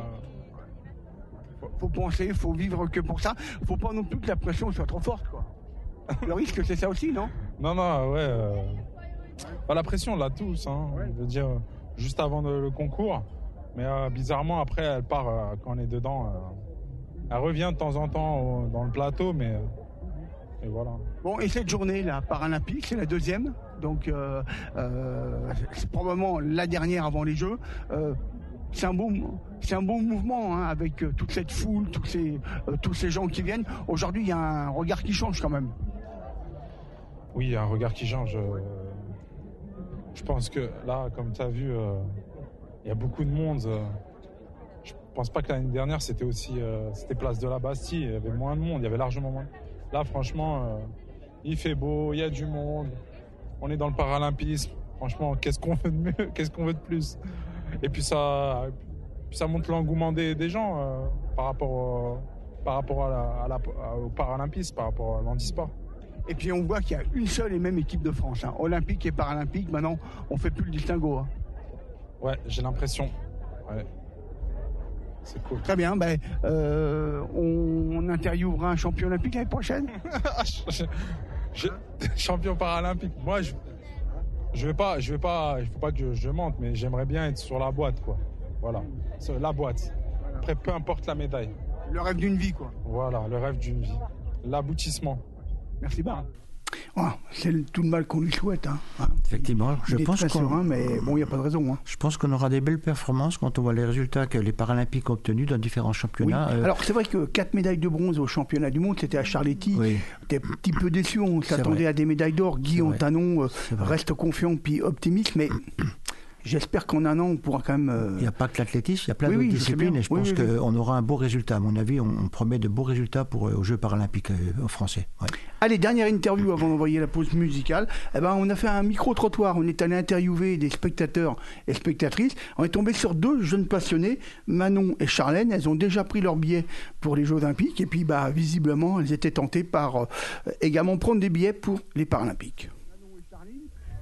faut, faut penser, il faut vivre que pour ça. Il ne faut pas non plus que la pression soit trop forte, quoi. Le risque, c'est ça aussi, non? Non, non, ouais. Euh, bah, la pression, on l'a tous. Hein, ouais. Je veux dire, juste avant le, le concours. Mais euh, bizarrement, après, elle part euh, quand on est dedans. Euh, elle revient de temps en temps au, dans le plateau, mais... Et voilà. Bon, et cette journée-là, paralympique, c'est la deuxième. Donc, euh, euh, c'est probablement la dernière avant les Jeux. Euh, c'est un bon, c'est un bon mouvement, hein, avec euh, toute cette foule, tous ces, euh, tous ces gens qui viennent. Aujourd'hui, il y a un regard qui change quand même. Oui, il y a un regard qui change. Euh, je pense que là, comme tu as vu, euh, il y a beaucoup de monde. Euh, je pense pas que l'année dernière, c'était aussi, euh, c'était place de la Bastille. Il y avait moins de monde, il y avait largement moins de monde. Là, franchement, euh, il fait beau, il y a du monde. On est dans le paralympisme. Franchement, qu'est-ce qu'on veut de mieux? Qu'est-ce qu'on veut de plus? Et puis ça, ça montre l'engouement des, des gens euh, par rapport, au, par rapport à la, à la, au paralympisme, par rapport à l'handisport. Et puis on voit qu'il y a une seule et même équipe de France, hein, olympique et paralympique. Maintenant, on fait plus le distinguo. Hein. Ouais, j'ai l'impression. Ouais. C'est cool. Très bien, ben, euh, on, on interviewera un champion olympique l'année prochaine. je, je, champion paralympique. Moi, je, je vais pas, je vais pas, il faut pas que je, je mente, mais j'aimerais bien être sur la boîte, quoi. Voilà, sur la boîte. Après, peu importe la médaille. Le rêve d'une vie, quoi. Voilà, le rêve d'une vie. L'aboutissement. Merci, Bard. Oh, c'est tout le mal qu'on lui souhaite. Hein. Effectivement, je il est pense très qu'on... serein, mais bon, il n'y a pas de raison. Hein. Je pense qu'on aura des belles performances quand on voit les résultats que les Paralympiques ont obtenus dans différents championnats. Oui. Euh... Alors, c'est vrai que quatre médailles de bronze au championnat du monde, c'était à Charletti. Oui. On était un petit peu déçus, on s'attendait à des médailles d'or. Guy Antanon euh, reste confiant puis optimiste, mais... J'espère qu'en un an, on pourra quand même... Euh... Il n'y a pas que l'athlétisme, il y a plein oui, d'autres oui, disciplines et je oui, pense oui, qu'on oui. aura un beau résultat. À mon avis, on, on promet de beaux résultats pour, euh, aux Jeux paralympiques euh, français. Ouais. Allez, dernière interview avant d'envoyer la pause musicale. Eh ben, on a fait un micro-trottoir. On est allé interviewer des spectateurs et spectatrices. On est tombé sur deux jeunes passionnés, Manon et Charlène. Elles ont déjà pris leur billet pour les Jeux olympiques et puis bah, visiblement, elles étaient tentées par euh, également prendre des billets pour les Paralympiques.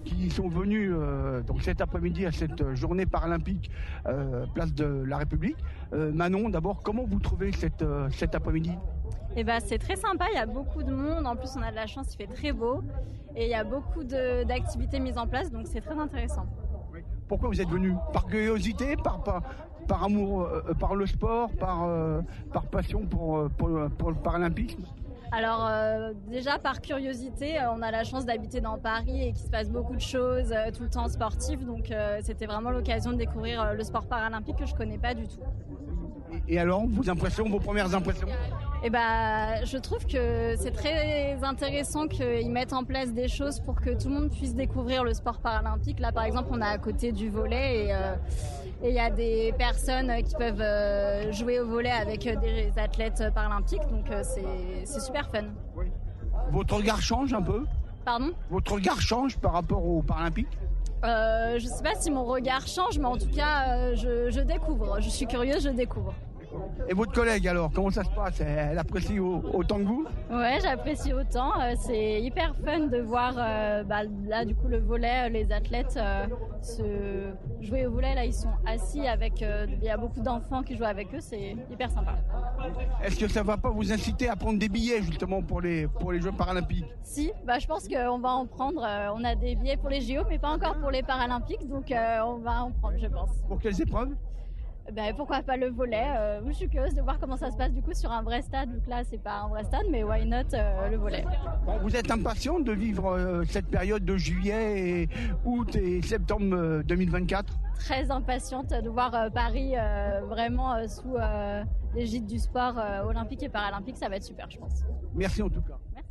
qui sont venus euh, donc cet après-midi à cette journée paralympique euh, place de la République. Euh, Manon, d'abord, comment vous trouvez cette, euh, cet après-midi ? Eh ben, c'est très sympa, il y a beaucoup de monde, en plus on a de la chance, il fait très beau et il y a beaucoup de, d'activités mises en place, donc c'est très intéressant. Pourquoi vous êtes venu ? Par curiosité, par, par, par amour, euh, par le sport, par, euh, par passion pour, pour, pour le paralympisme ? Alors euh, déjà par curiosité, euh, on a la chance d'habiter dans Paris et qu'il se passe beaucoup de choses euh, tout le temps sportives, donc euh, c'était vraiment l'occasion de découvrir euh, le sport paralympique que je connais pas du tout. Et alors, vos impressions, vos premières impressions ? Eh ben, je trouve que c'est très intéressant qu'ils mettent en place des choses pour que tout le monde puisse découvrir le sport paralympique. Là, par exemple, on est à côté du volley et euh, et il y a des personnes qui peuvent euh, jouer au volley avec des athlètes paralympiques, donc euh, c'est, c'est super fun. Oui. Votre regard change un peu ? Pardon ? Votre regard change par rapport aux Paralympiques ? euh, Je ne sais pas si mon regard change, mais en tout cas, euh, je, je découvre. Je suis curieuse, je découvre. Et votre collègue alors, comment ça se passe ? Elle apprécie autant que vous ? Ouais, j'apprécie autant. C'est hyper fun de voir euh, bah, là du coup le volley, les athlètes euh, se jouer au volley. Là, ils sont assis avec. Euh, il y a beaucoup d'enfants qui jouent avec eux. C'est hyper sympa. Est-ce que ça va pas vous inciter à prendre des billets justement pour les pour les Jeux paralympiques ? Si, bah je pense qu'on va en prendre. On a des billets pour les J O, mais pas encore pour les Paralympiques, donc euh, on va en prendre, je pense. Pour quelles épreuves ? Ben, pourquoi pas le volley euh, je suis curieuse de voir comment ça se passe du coup sur un vrai stade. Donc là, c'est pas un vrai stade, mais why not euh, le volley. Vous êtes impatient de vivre euh, cette période de juillet, et août et septembre euh, deux mille vingt-quatre ? Très impatiente de voir euh, Paris euh, vraiment euh, sous euh, l'égide du sport euh, olympique et paralympique. Ça va être super, je pense. Merci en tout cas. Merci.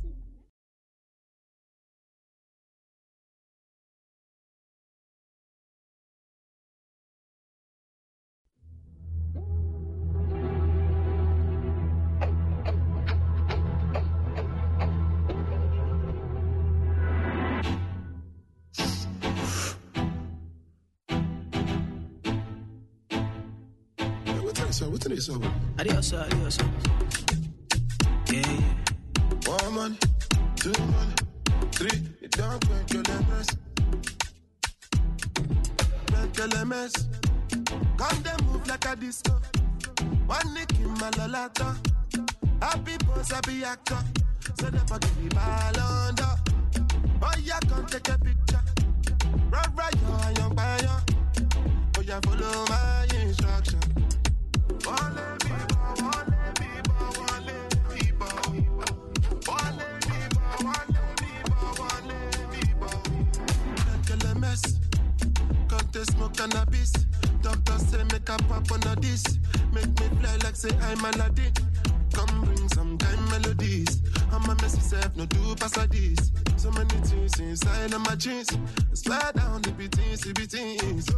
So what's this over? Adios, adios. Yeah, yeah. One money, two money, three. You don't break your limits. Break your limits. Come they move like a disco. One nick in my lalata. Happy boss, happy actor. So never give me ball under. Oh yeah, come take a picture. Right, right, yo, young buyer. Oh yeah, follow my instruction. Wale biba, wale biba, wale biba. Wale biba, wale biba, wale biba. Break your limits. Can't they smoke cannabis? Doctor say make a pop on a this. Make me fly like say I'm Aladdin. Come bring some kind melodies. I'm a messy self, no do pass like this. So many things inside of my jeans. Slide down the B Ts, the B Ts.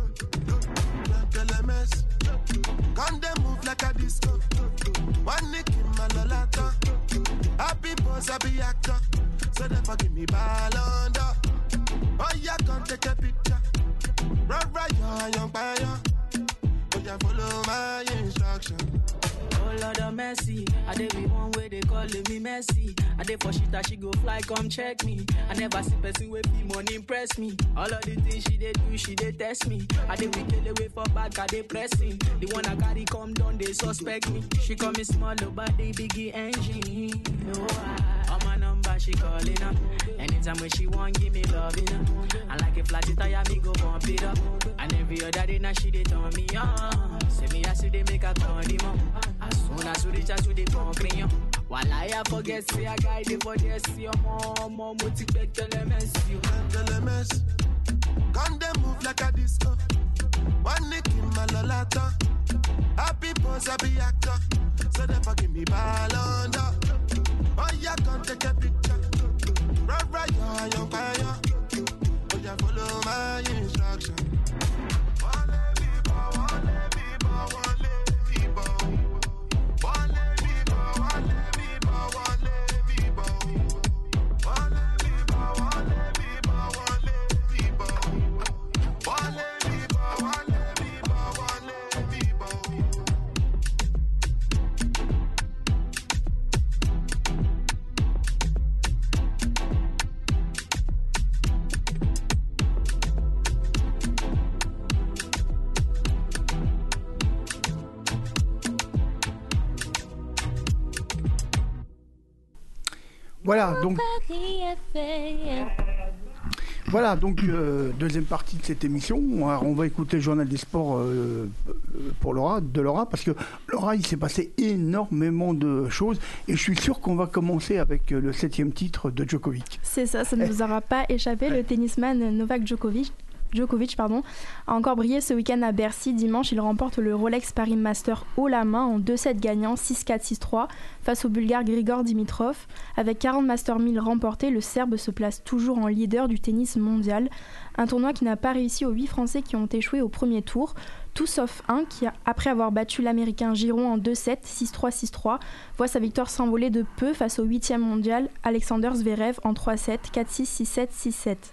Like L M S. Come they move like a disco. One nick in my lalata. Happy boss, happy actor. So they forgive me ball under. Oh yeah, come take a picture. Right, right, yo, young buyer. Oh yeah, follow my instruction. Oh Lord of mercy, I dey be one way they calling me Messi. I dey for shit that she go fly, come check me. I never see person with me money impress me. All of the things she dey do, she dey test me. I dey we kill away for back, I dey pressing. The one I carry come down, they suspect me. She call me small, but they biggie engine. Oh, I, on my number she calling up. Anytime when she want, give me love, you know. And like a flat tire, me go bump it up. And every other day now she dey turn me on. Say me I see they make a call him up. As soon as you reach out to the concrete, while I forget, say I guide you for this, your mom, mom, motivate the L M S. L M S. Come they move like a disco. One nick in my lalata. Happy boss, happy actor. So they forgive me ball under. Oh yeah, come take a picture. Right, right, yo, young fire. Oh yeah, follow my instruction. Wale biba, wale biba, wale biba. Wale biba, wale biba, wale biba. Wale biba, wale biba, wale biba. Wale biba, wale biba, wale biba. Voilà, donc... Paris F M. Voilà, donc euh, deuxième partie de cette émission. Alors, on va écouter le journal des sports euh, pour Laura, de Laura, parce que Laura, il s'est passé énormément de choses, et je suis sûr qu'on va commencer avec le septième titre de Djokovic. C'est ça, ça ne vous aura pas échappé. Le tennisman Novak Djokovic, Djokovic pardon, a encore brillé ce week-end à Bercy. Dimanche, il remporte le Rolex Paris Master haut la main en deux sets gagnants, six quatre six trois, face au Bulgare Grigor Dimitrov. Avec quarante Master mille remportés, le Serbe se place toujours en leader du tennis mondial. Un tournoi qui n'a pas réussi aux huit Français qui ont échoué au premier tour, tout sauf un qui, a, après avoir battu l'Américain Giron en deux sept, six trois six trois, voit sa victoire s'envoler de peu face au huitième mondial, Alexander Zverev, en trois sept, quatre six, six sept, six sept.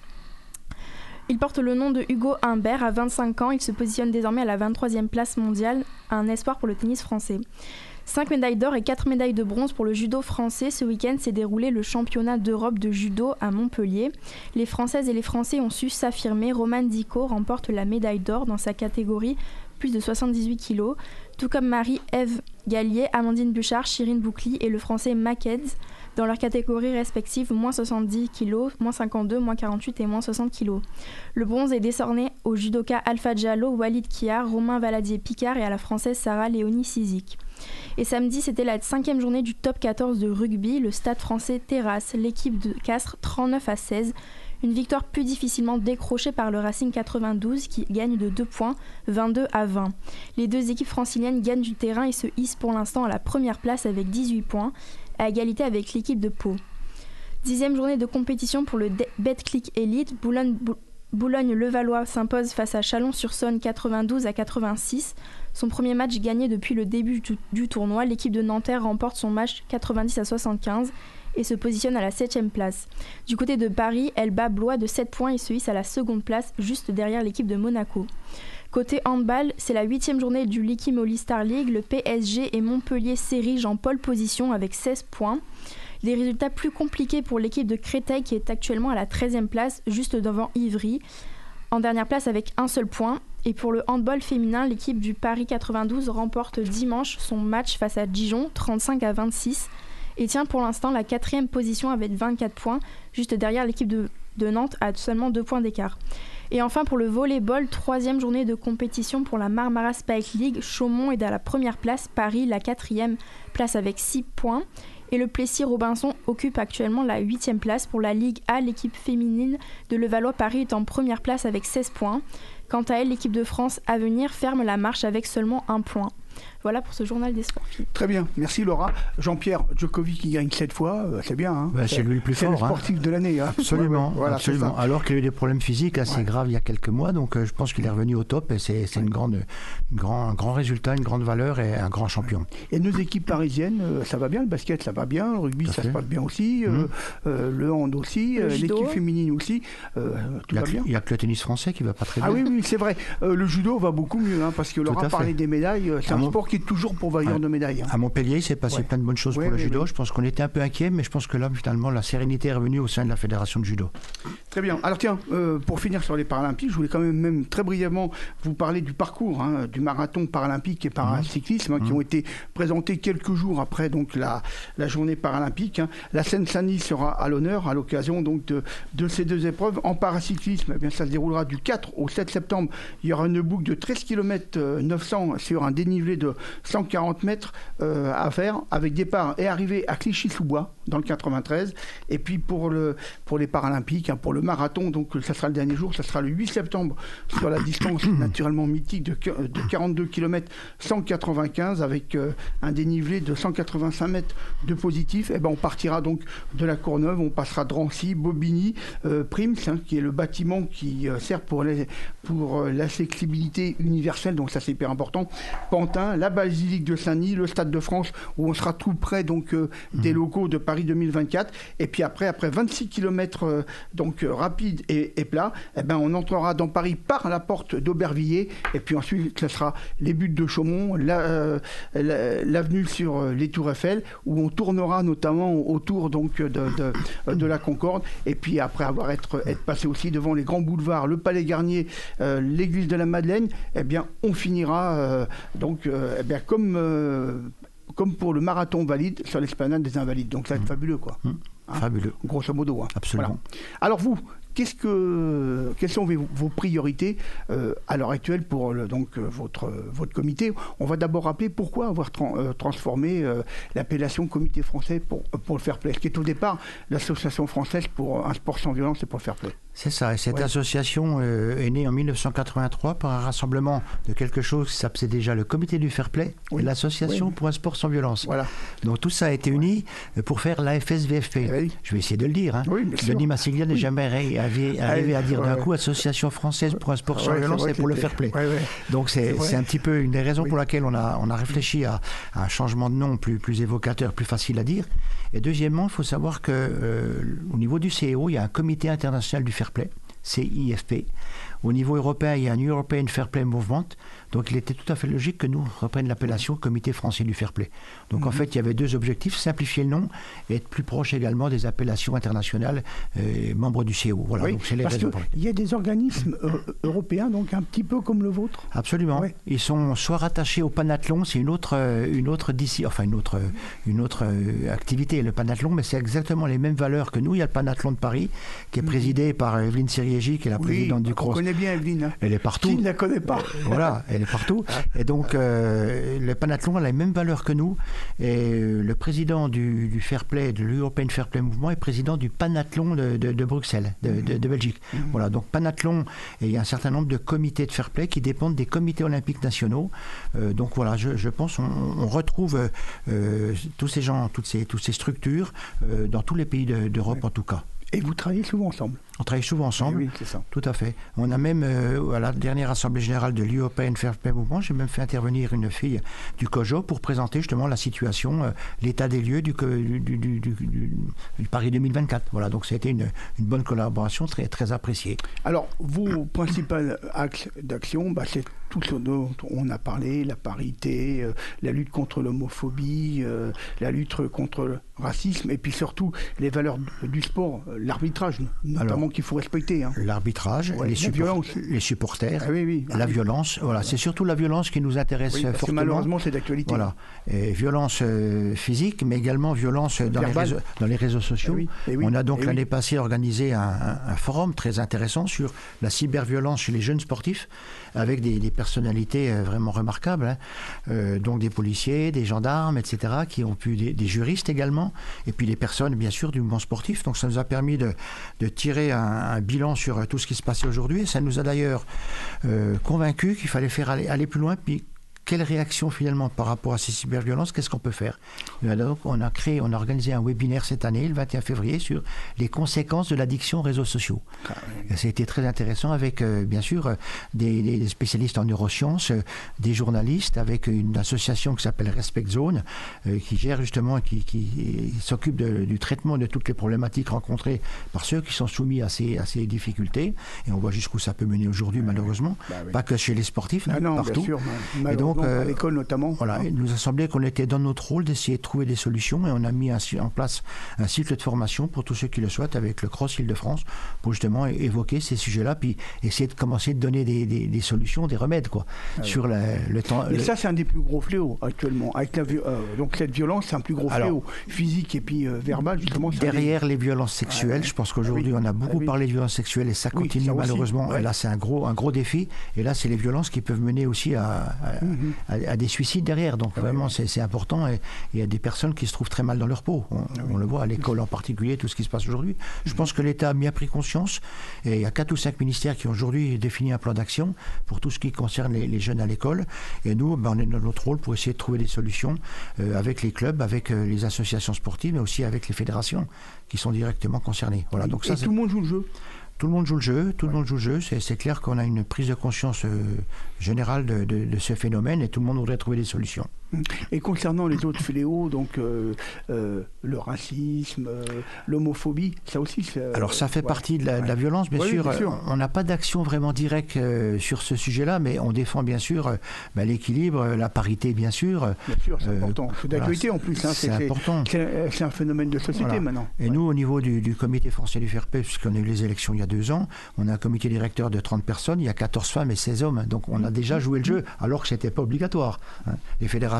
Il porte le nom de Hugo Humbert. À vingt-cinq ans, il se positionne désormais à la vingt-troisième place mondiale, un espoir pour le tennis français. Cinq médailles d'or et quatre médailles de bronze pour le judo français. Ce week-end s'est déroulé le championnat d'Europe de judo à Montpellier. Les Françaises et les Français ont su s'affirmer. Romane Dico remporte la médaille d'or dans sa catégorie plus de soixante-dix-huit kilos, tout comme Marie-Ève Gallier, Amandine Bouchard, Chirine Boucli et le Français Makedz dans leurs catégories respectives moins soixante-dix kilos, moins cinquante-deux, moins quarante-huit et moins soixante kilos. Le bronze est décerné au judoka Alpha Diallo, Walid Kiar, Romain Valadier-Picard et à la Française Sarah Léonie Sizik. Et samedi, c'était la cinquième journée du top quatorze de rugby. Le Stade français terrasse l'équipe de Castres trente-neuf à seize. Une victoire plus difficilement décrochée par le Racing quatre-vingt-douze qui gagne de deux points, vingt-deux à vingt. Les deux équipes franciliennes gagnent du terrain et se hissent pour l'instant à la première place avec dix-huit points, à égalité avec l'équipe de Pau. Dixième journée de compétition pour le Betclic Elite. Boulogne, Boulogne-Levallois s'impose face à Chalon-sur-Saône quatre-vingt-douze à quatre-vingt-six. Son premier match gagné depuis le début du, du tournoi, l'équipe de Nanterre remporte son match quatre-vingt-dix à soixante-quinze et se positionne à la septième place. Du côté de Paris, elle bat Blois de sept points et se hisse à la seconde place, juste derrière l'équipe de Monaco. Côté handball, c'est la huitième journée du Liqui Moly Star League. Le P S G et Montpellier s'érigent en pole position avec seize points. Des résultats plus compliqués pour l'équipe de Créteil qui est actuellement à la treizième place, juste devant Ivry, en dernière place avec un seul point. Et pour le handball féminin, l'équipe du Paris quatre-vingt-douze remporte dimanche son match face à Dijon, trente-cinq à vingt-six, et tient pour l'instant la quatrième position avec vingt-quatre points, juste derrière l'équipe de, de Nantes à seulement deux points d'écart. Et enfin pour le volleyball, troisième journée de compétition pour la Marmara Spike League, Chaumont est à la première place, Paris la quatrième place avec six points. Et le Plessis-Robinson occupe actuellement la huitième place. Pour la Ligue A, l'équipe féminine de Levallois-Paris est en première place avec seize points. Quant à elle, l'équipe de France Avenir ferme la marche avec seulement un point. Voilà pour ce journal des sports. Très bien, merci Laura. Jean-Pierre Djokovic qui gagne sept fois, euh, c'est bien. Hein. Bah, c'est lui le plus c'est fort. C'est le sportif hein. de l'année. Hein. Absolument, ouais, voilà, absolument. Alors qu'il a eu des problèmes physiques assez ouais. graves il y a quelques mois, donc euh, je pense qu'il est revenu au top et c'est, c'est ouais. une grande, une grand, un grand résultat, une grande valeur et un grand champion. Et nos équipes parisiennes, euh, ça va bien, le basket ça va bien, le rugby ça, ça se passe bien aussi, mmh. euh, euh, le hand aussi, le l'équipe féminine aussi, euh, tout il va bien. Il n'y a que le tennis français qui va pas très bien. Ah oui, oui c'est vrai. Euh, le judo va beaucoup mieux, hein, parce que Laura parlait des médailles, c'est à un mon... sport qui est toujours pourvoyeur ouais. de médailles. Hein. À Montpellier, il s'est passé ouais. plein de bonnes choses ouais, pour le ouais, judo. Ouais. Je pense qu'on était un peu inquiets, mais je pense que là, finalement, la sérénité est revenue au sein de la fédération de judo. Très bien. Alors tiens, euh, pour finir sur les Paralympiques, je voulais quand même, même très brièvement vous parler du parcours hein, du marathon paralympique et paracyclisme mmh. hein, qui mmh. ont été présentés quelques jours après donc la, la journée paralympique. Hein. La Seine-Saint-Denis sera à l'honneur à l'occasion donc de, de ces deux épreuves. En paracyclisme, eh bien, ça se déroulera du quatre au sept septembre. Il y aura une boucle de treize kilomètres neuf cents sur un dénivelé de cent quarante mètres euh, à faire, avec départ et arrivée à Clichy-sous-Bois dans le quatre-vingt-treize. Et puis pour, le, pour les Paralympiques, hein, pour le marathon, donc ça sera le dernier jour, ça sera le huit septembre sur la distance naturellement mythique de, de quarante-deux kilomètres cent quatre-vingt-quinze avec euh, un dénivelé de cent quatre-vingt-cinq mètres de positif. Et ben on partira donc de la Courneuve, on passera Drancy, Bobigny, euh, Prims, hein, qui est le bâtiment qui euh, sert pour, les, pour euh, l'accessibilité universelle, donc ça c'est hyper important. Pantin, la basilique de Saint-Denis, le Stade de France où on sera tout près donc euh, des locaux de Paris deux mille vingt-quatre. Et puis après, après vingt-six kilomètres euh, donc euh, rapide et, et plat, eh ben on entrera dans Paris par la porte d'Aubervilliers. Et puis ensuite, ce sera les buttes de Chaumont, la, euh, la, l'avenue sur euh, les Tours Eiffel, où on tournera notamment autour donc de, de, de la Concorde. Et puis après avoir être, être passé aussi devant les grands boulevards, le Palais Garnier, euh, l'église de la Madeleine, eh bien on finira euh, donc euh, eh bien comme euh, comme pour le marathon valide sur l'esplanade des Invalides. Donc ça va être mmh. fabuleux, quoi. Mmh. Hein, fabuleux. Grosso modo. Hein. Absolument. Voilà. Alors vous, qu'est-ce que, quelles sont vos, vos priorités euh, à l'heure actuelle pour le, donc, euh, votre, votre comité? On va d'abord rappeler pourquoi avoir tra- euh, transformé euh, l'appellation Comité français pour, pour le fair play, ce qui est au départ l'Association française pour un sport sans violence et pour le fair play. C'est ça, et cette ouais. association euh, est née en mille neuf cent quatre-vingt-trois par un rassemblement de quelque chose qui s'appelait déjà le Comité du fair play oui. et l'Association oui. pour un sport sans violence. Voilà. Donc tout ça a été uni pour faire l'A F S V F P. Oui. Je vais essayer de le dire. Hein. Oui, Denis Massiglia n'est oui. jamais arrivé, arrivé à dire ouais. d'un coup Association française pour un sport sans ouais, violence et pour le fair play. Ouais, ouais. Donc c'est, c'est un petit peu une des raisons oui. pour laquelle on a, on a réfléchi à, à un changement de nom plus, plus évocateur, plus facile à dire. Et deuxièmement, il faut savoir qu'au euh, niveau du C E O, il y a un comité international du fair play. C I F P. Au niveau européen, il y a un European Fair Play Movement. Donc il était tout à fait logique que nous reprenions l'appellation Comité français du fair play. Donc mm-hmm. en fait, il y avait deux objectifs, simplifier le nom et être plus proche également des appellations internationales euh, membres du C E O. Voilà, oui, donc c'est les parce raisons. Il y a des organismes euh, européens, donc un petit peu comme le vôtre. Absolument. Ouais. Ils sont soit rattachés au panathlon, c'est une autre, une autre d'ici, enfin une autre, une autre euh, activité, le panathlon, mais c'est exactement les mêmes valeurs que nous. Il y a le panathlon de Paris, qui est présidé mm-hmm. par Evelyne Siriégi, qui est la oui, présidente du cross. On connaît bien Evelyne. Hein. Elle est partout. Qui ne la connaît pas? Voilà, elle est partout. Et donc, euh, le panathlon a les mêmes valeurs que nous. Et euh, le président du, du Fair Play, de l'European Fair Play Movement, est président du panathlon de, de, de Bruxelles, de, mmh. de, de Belgique. Mmh. Voilà, donc panathlon, et il y a un certain nombre de comités de Fair Play qui dépendent des comités olympiques nationaux. Euh, donc voilà, je, je pense on, on retrouve euh, tous ces gens, toutes ces, toutes ces structures euh, dans tous les pays de, d'Europe ouais. en tout cas. Et vous travaillez souvent ensemble? On travaille souvent ensemble. Oui, c'est ça. Tout à fait. On a même, euh, à la dernière Assemblée Générale de l'European Fair Play Movement, j'ai même fait intervenir une fille du COJO pour présenter justement la situation, euh, l'état des lieux du, du, du, du, du, du Paris deux mille vingt-quatre. Voilà, donc ça a été une, une bonne collaboration très, très appréciée. Alors, vos principaux axes d'action, bah, c'est tout ce dont on a parlé, la parité, euh, la lutte contre l'homophobie, euh, la lutte contre le racisme, et puis surtout les valeurs du sport, l'arbitrage, notamment. Alors, qu'il faut respecter. Hein. L'arbitrage, ouais, les, support- les supporters, ah, oui, oui. la ah, violence. Oui. Voilà, c'est surtout la violence qui nous intéresse oui, parce fortement. Que malheureusement, c'est d'actualité. Voilà, et violence euh, physique, mais également violence dans les, réseaux, dans les réseaux sociaux. Ah, oui. Oui. On a donc Et l'année oui. passée organisé un, un, un forum très intéressant sur la cyberviolence chez les jeunes sportifs, avec des, des personnalités euh, vraiment remarquables, hein. euh, donc des policiers, des gendarmes, et cetera, qui ont pu des, des juristes également, et puis des personnes bien sûr du mouvement sportif. Donc ça nous a permis de, de tirer un, un bilan sur tout ce qui se passait aujourd'hui. Et ça nous a d'ailleurs euh, convaincus qu'il fallait faire aller, aller plus loin. Puis quelle réaction finalement par rapport à ces cyberviolences? Qu'est-ce qu'on peut faire? Donc, on a créé, on a organisé un webinaire cette année, le vingt et un février, sur les conséquences de l'addiction aux réseaux sociaux. Ah, oui. Et ça a été très intéressant avec, euh, bien sûr, euh, des, des spécialistes en neurosciences, euh, des journalistes, avec une association qui s'appelle Respect Zone, euh, qui gère justement, qui, qui s'occupe de, du traitement de toutes les problématiques rencontrées par ceux qui sont soumis à ces, à ces difficultés. Et on voit jusqu'où ça peut mener aujourd'hui, ah, malheureusement. Bah, oui. Pas que chez les sportifs, ah, non, partout. Bien sûr, mal, et donc, à l'école notamment. Voilà, il nous a semblé qu'on était dans notre rôle d'essayer de trouver des solutions et on a mis un, en place un cycle de formation pour tous ceux qui le souhaitent avec le Cross Île-de-France pour justement évoquer ces sujets-là puis essayer de commencer de donner des, des, des solutions, des remèdes quoi, ah oui. sur la, le temps. Et le... ça, c'est un des plus gros fléaux actuellement. Avec la, euh, donc cette violence, c'est un plus gros Alors, fléau physique et puis euh, verbal justement. Derrière des... les violences sexuelles, ah, ouais. je pense qu'aujourd'hui ah, oui. on a beaucoup ah, oui. parlé de violences sexuelles et ça oui, continue ça malheureusement. Ouais. Là, c'est un gros, un gros défi. Et là, c'est les violences qui peuvent mener aussi à, à, mm-hmm. à, à des suicides derrière, donc ah, vraiment oui. c'est, c'est important et il y a des personnes qui se trouvent très mal dans leur peau, on, ah, oui. on le voit à l'école en particulier, tout ce qui se passe aujourd'hui. Je pense que l'État a bien pris conscience et il y a quatre ou cinq ministères qui ont aujourd'hui défini un plan d'action pour tout ce qui concerne les, les jeunes à l'école et nous ben, on est dans notre rôle pour essayer de trouver des solutions euh, avec les clubs, avec euh, les associations sportives mais aussi avec les fédérations qui sont directement concernées. Voilà, donc et ça, tout le monde joue le jeu. Tout le monde joue le jeu, tout ouais. le monde joue le jeu. C'est, c'est clair qu'on a une prise de conscience euh, générale de, de, de ce phénomène et tout le monde voudrait trouver des solutions. Et concernant les autres fléaux, donc euh, euh, le racisme, euh, l'homophobie, ça aussi c'est... Alors ça fait ouais. partie de la, de la violence, bien, ouais, sûr. bien sûr. On n'a pas d'action vraiment directe euh, sur ce sujet-là, mais on défend bien sûr euh, bah, l'équilibre, la parité, bien sûr. Bien sûr, c'est euh, important. C'est d'actualité voilà, en plus. Hein, c'est, c'est important. C'est, c'est un phénomène de société voilà. maintenant. Et ouais. nous, au niveau du, du comité français du fair play, puisqu'on a eu les élections il y a deux ans, on a un comité directeur de trente personnes, il y a quatorze femmes et seize hommes. Donc on a déjà joué le jeu, alors que ce n'était pas obligatoire. Hein. Les fédérations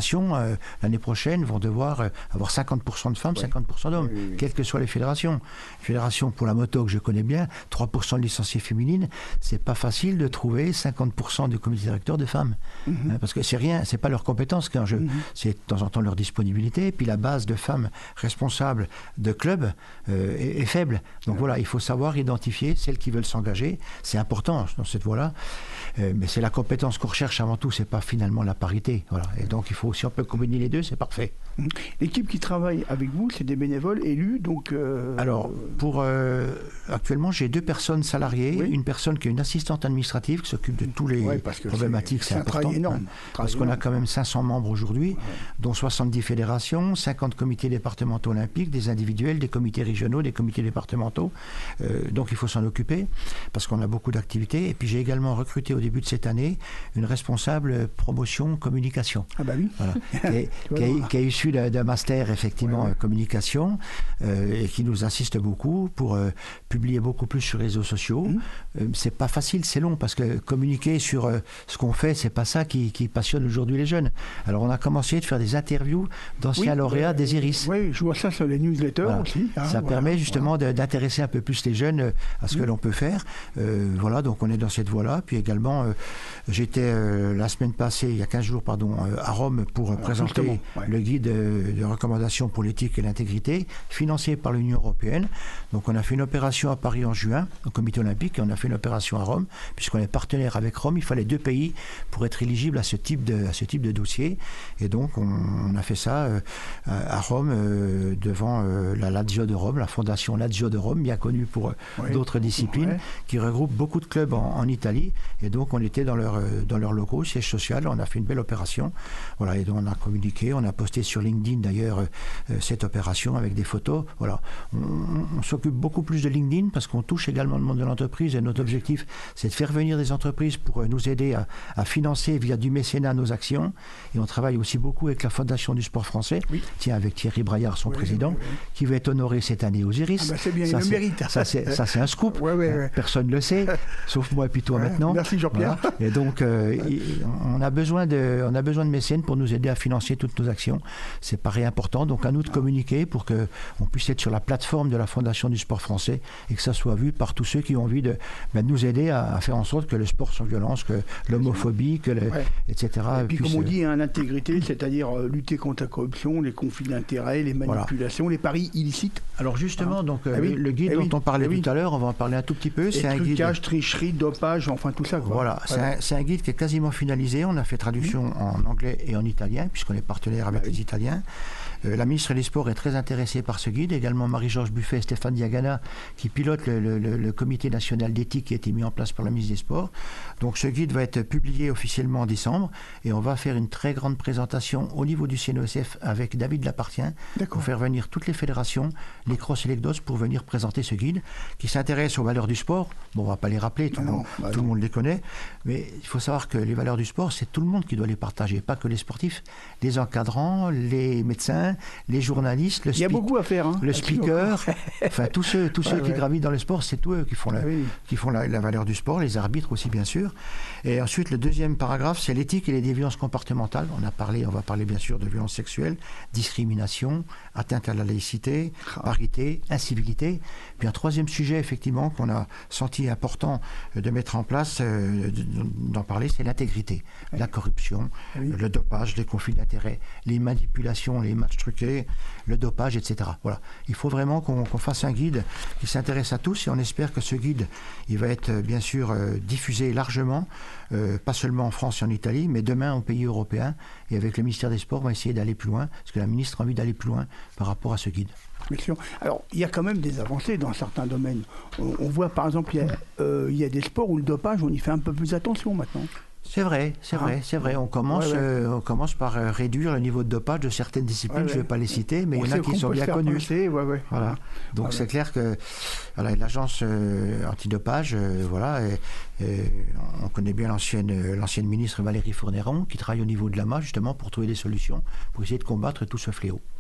fédérations, euh, l'année prochaine, vont devoir euh, avoir cinquante pour cent de femmes, ouais. cinquante pour cent d'hommes, oui, oui. quelles que soient les fédérations. Fédération pour la moto que je connais bien, trois pour cent de licenciés féminines, c'est pas facile de trouver cinquante pour cent du comité directeur de femmes. Mm-hmm. hein, parce que c'est rien, c'est pas leur compétence qu'un jeu, mm-hmm. c'est de temps en temps leur disponibilité, et puis la base de femmes responsables de clubs euh, est, est faible. Donc ouais. voilà, il faut savoir identifier celles qui veulent s'engager, c'est important dans cette voie-là, euh, mais c'est la compétence qu'on recherche avant tout, c'est pas finalement la parité. Voilà. Et donc il faut, si on peut combiner les deux, c'est parfait. L'équipe qui travaille avec vous, c'est des bénévoles élus, donc... Euh... Alors, pour, euh, actuellement, j'ai deux personnes salariées, oui. une personne qui est une assistante administrative qui s'occupe de tous les ouais, problématiques, c'est, c'est, c'est important. Travail énorme. Hein, parce travail qu'on énorme. a quand même cinq cents membres aujourd'hui, ouais. dont soixante-dix fédérations, cinquante comités départementaux olympiques, des individuels, des comités régionaux, des comités départementaux. Euh, donc il faut s'en occuper, parce qu'on a beaucoup d'activités. Et puis j'ai également recruté au début de cette année une responsable promotion communication. Ah bah oui. Voilà. qui, est, qui, est, qui est issue d'un, d'un master, effectivement, ouais, ouais. communication, euh, et qui nous assiste beaucoup pour euh, publier beaucoup plus sur les réseaux sociaux. Mmh. Euh, c'est pas facile, c'est long, parce que communiquer sur euh, ce qu'on fait, c'est pas ça qui, qui passionne aujourd'hui les jeunes. Alors on a commencé de faire des interviews d'anciens oui, lauréats euh, des Iris. Oui, je vois ça sur les newsletters voilà. aussi. Hein, ça voilà, permet justement voilà. de, d'intéresser un peu plus les jeunes à ce mmh. que l'on peut faire. Euh, voilà, donc on est dans cette voie-là. Puis également, euh, j'étais euh, la semaine passée, il y a quinze jours, pardon, euh, à Rome pour Alors, présenter ouais. le guide de, de recommandations pour l'éthique et l'intégrité, financé par l'Union européenne. Donc on a fait une opération à Paris en juin, au comité olympique, et on a fait une opération à Rome, puisqu'on est partenaire avec Rome. Il fallait deux pays pour être éligible à ce type de, à ce type de dossier. Et donc on, on a fait ça euh, à Rome, euh, devant euh, la Lazio de Rome, la fondation Lazio de Rome, bien connue pour euh, ouais. d'autres disciplines, ouais. qui regroupe beaucoup de clubs en, en Italie. Et donc on était dans leur, euh, dans leur locaux, siège social. On a fait une belle opération. Voilà, et donc on a communiqué, on a posté sur LinkedIn d'ailleurs euh, cette opération avec des photos. Voilà, on, on, on s'occupe beaucoup plus de LinkedIn parce qu'on touche également le monde de l'entreprise, et notre objectif c'est de faire venir des entreprises pour euh, nous aider à, à financer via du mécénat nos actions. Et on travaille aussi beaucoup avec la Fondation du sport français, oui. tiens, avec Thierry Braillard, son oui, président, oui, oui. qui va être honoré cette année aux Iris. Ah bah c'est bien, ça, il le mérite. Ça c'est, ça c'est un scoop, ouais, ouais, ouais. personne ne le sait, sauf moi et puis toi ouais, maintenant. Merci Jean-Pierre. Voilà. Et donc euh, on, a besoin de, on a besoin de mécènes pour nous aider à financer toutes nos actions. C'est pareil important, donc à nous de communiquer pour qu'on puisse être sur la plateforme de la Fondation du sport français et que ça soit vu par tous ceux qui ont envie de, ben, de nous aider à, à faire en sorte que le sport sans violence, que l'homophobie, que le, ouais. et cetera. Et puis puisse, comme on dit, hein, l'intégrité, c'est-à-dire euh, lutter contre la corruption, les conflits d'intérêts, les manipulations, voilà. les paris illicites. Alors justement, hein. donc euh, ah oui. le guide eh dont oui. on parlait eh tout oui. à l'heure, on va en parler un tout petit peu. Et c'est trucage, un guide... tricherie, dopage, enfin tout ça. Quoi. Voilà, c'est, voilà. Un, c'est un guide qui est quasiment finalisé. On a fait traduction mmh. en anglais et en italien, puisqu'on est partenaire avec ah, les oui. Italiens. Euh, la ministre des Sports est très intéressée par ce guide, également Marie-Georges Buffet et Stéphane Diagana, qui pilotent le, le, le, le comité national d'éthique qui a été mis en place par la ministre des Sports. Donc ce guide va être publié officiellement en décembre, et on va faire une très grande présentation au niveau du C N O S F avec David Lapartien, pour faire venir toutes les fédérations, les cross et les C D O S, pour venir présenter ce guide, qui s'intéresse aux valeurs du sport. Bon, on ne va pas les rappeler, tout, ah non, bah tout le monde les connaît, mais il faut savoir que les valeurs du sport, c'est tout le monde qui doit les partager, pas que les sportifs, les encadrants, les médecins, les journalistes, le, il y a beaucoup à faire, hein, le speaker, enfin tous ceux, tous ouais, ceux ouais. qui gravitent dans le sport, c'est tous eux qui font, la, ah oui. qui font la, la valeur du sport, les arbitres aussi bien sûr. Et ensuite le deuxième paragraphe, c'est l'éthique et les déviances comportementales. On a parlé, on va parler bien sûr de violences sexuelles, discrimination, atteinte à la laïcité, ah. parité, incivilité. Puis un troisième sujet effectivement qu'on a senti important de mettre en place, euh, d'en parler, c'est l'intégrité, oui. la corruption, oui. le dopage, les conflits d'intérêts, les manipulations, les matchs truqués, le dopage, et cetera. Voilà. Il faut vraiment qu'on, qu'on fasse un guide qui s'intéresse à tous, et on espère que ce guide, il va être bien sûr euh, diffusé largement, euh, pas seulement en France et en Italie, mais demain aux pays européens. Et avec le ministère des Sports, on va essayer d'aller plus loin, parce que la ministre a envie d'aller plus loin par rapport à ce guide. Bien sûr. Alors, il y a quand même des avancées dans certains domaines. On, on voit par exemple, il y, a, euh, il y a des sports où le dopage, on y fait un peu plus attention maintenant. C'est vrai, c'est vrai, c'est vrai. On commence, ouais, ouais. Euh, on commence par euh, réduire le niveau de dopage de certaines disciplines. Ouais, ouais. Je ne vais pas les citer, mais on il y en a qui sont bien connues. Passer, ouais, ouais. Voilà. Donc ouais, c'est ouais. clair que voilà, l'agence euh, antidopage, euh, voilà, et, et on connaît bien l'ancienne, l'ancienne ministre Valérie Fournéron, qui travaille au niveau de l'A M A justement pour trouver des solutions, pour essayer de combattre tout ce fléau.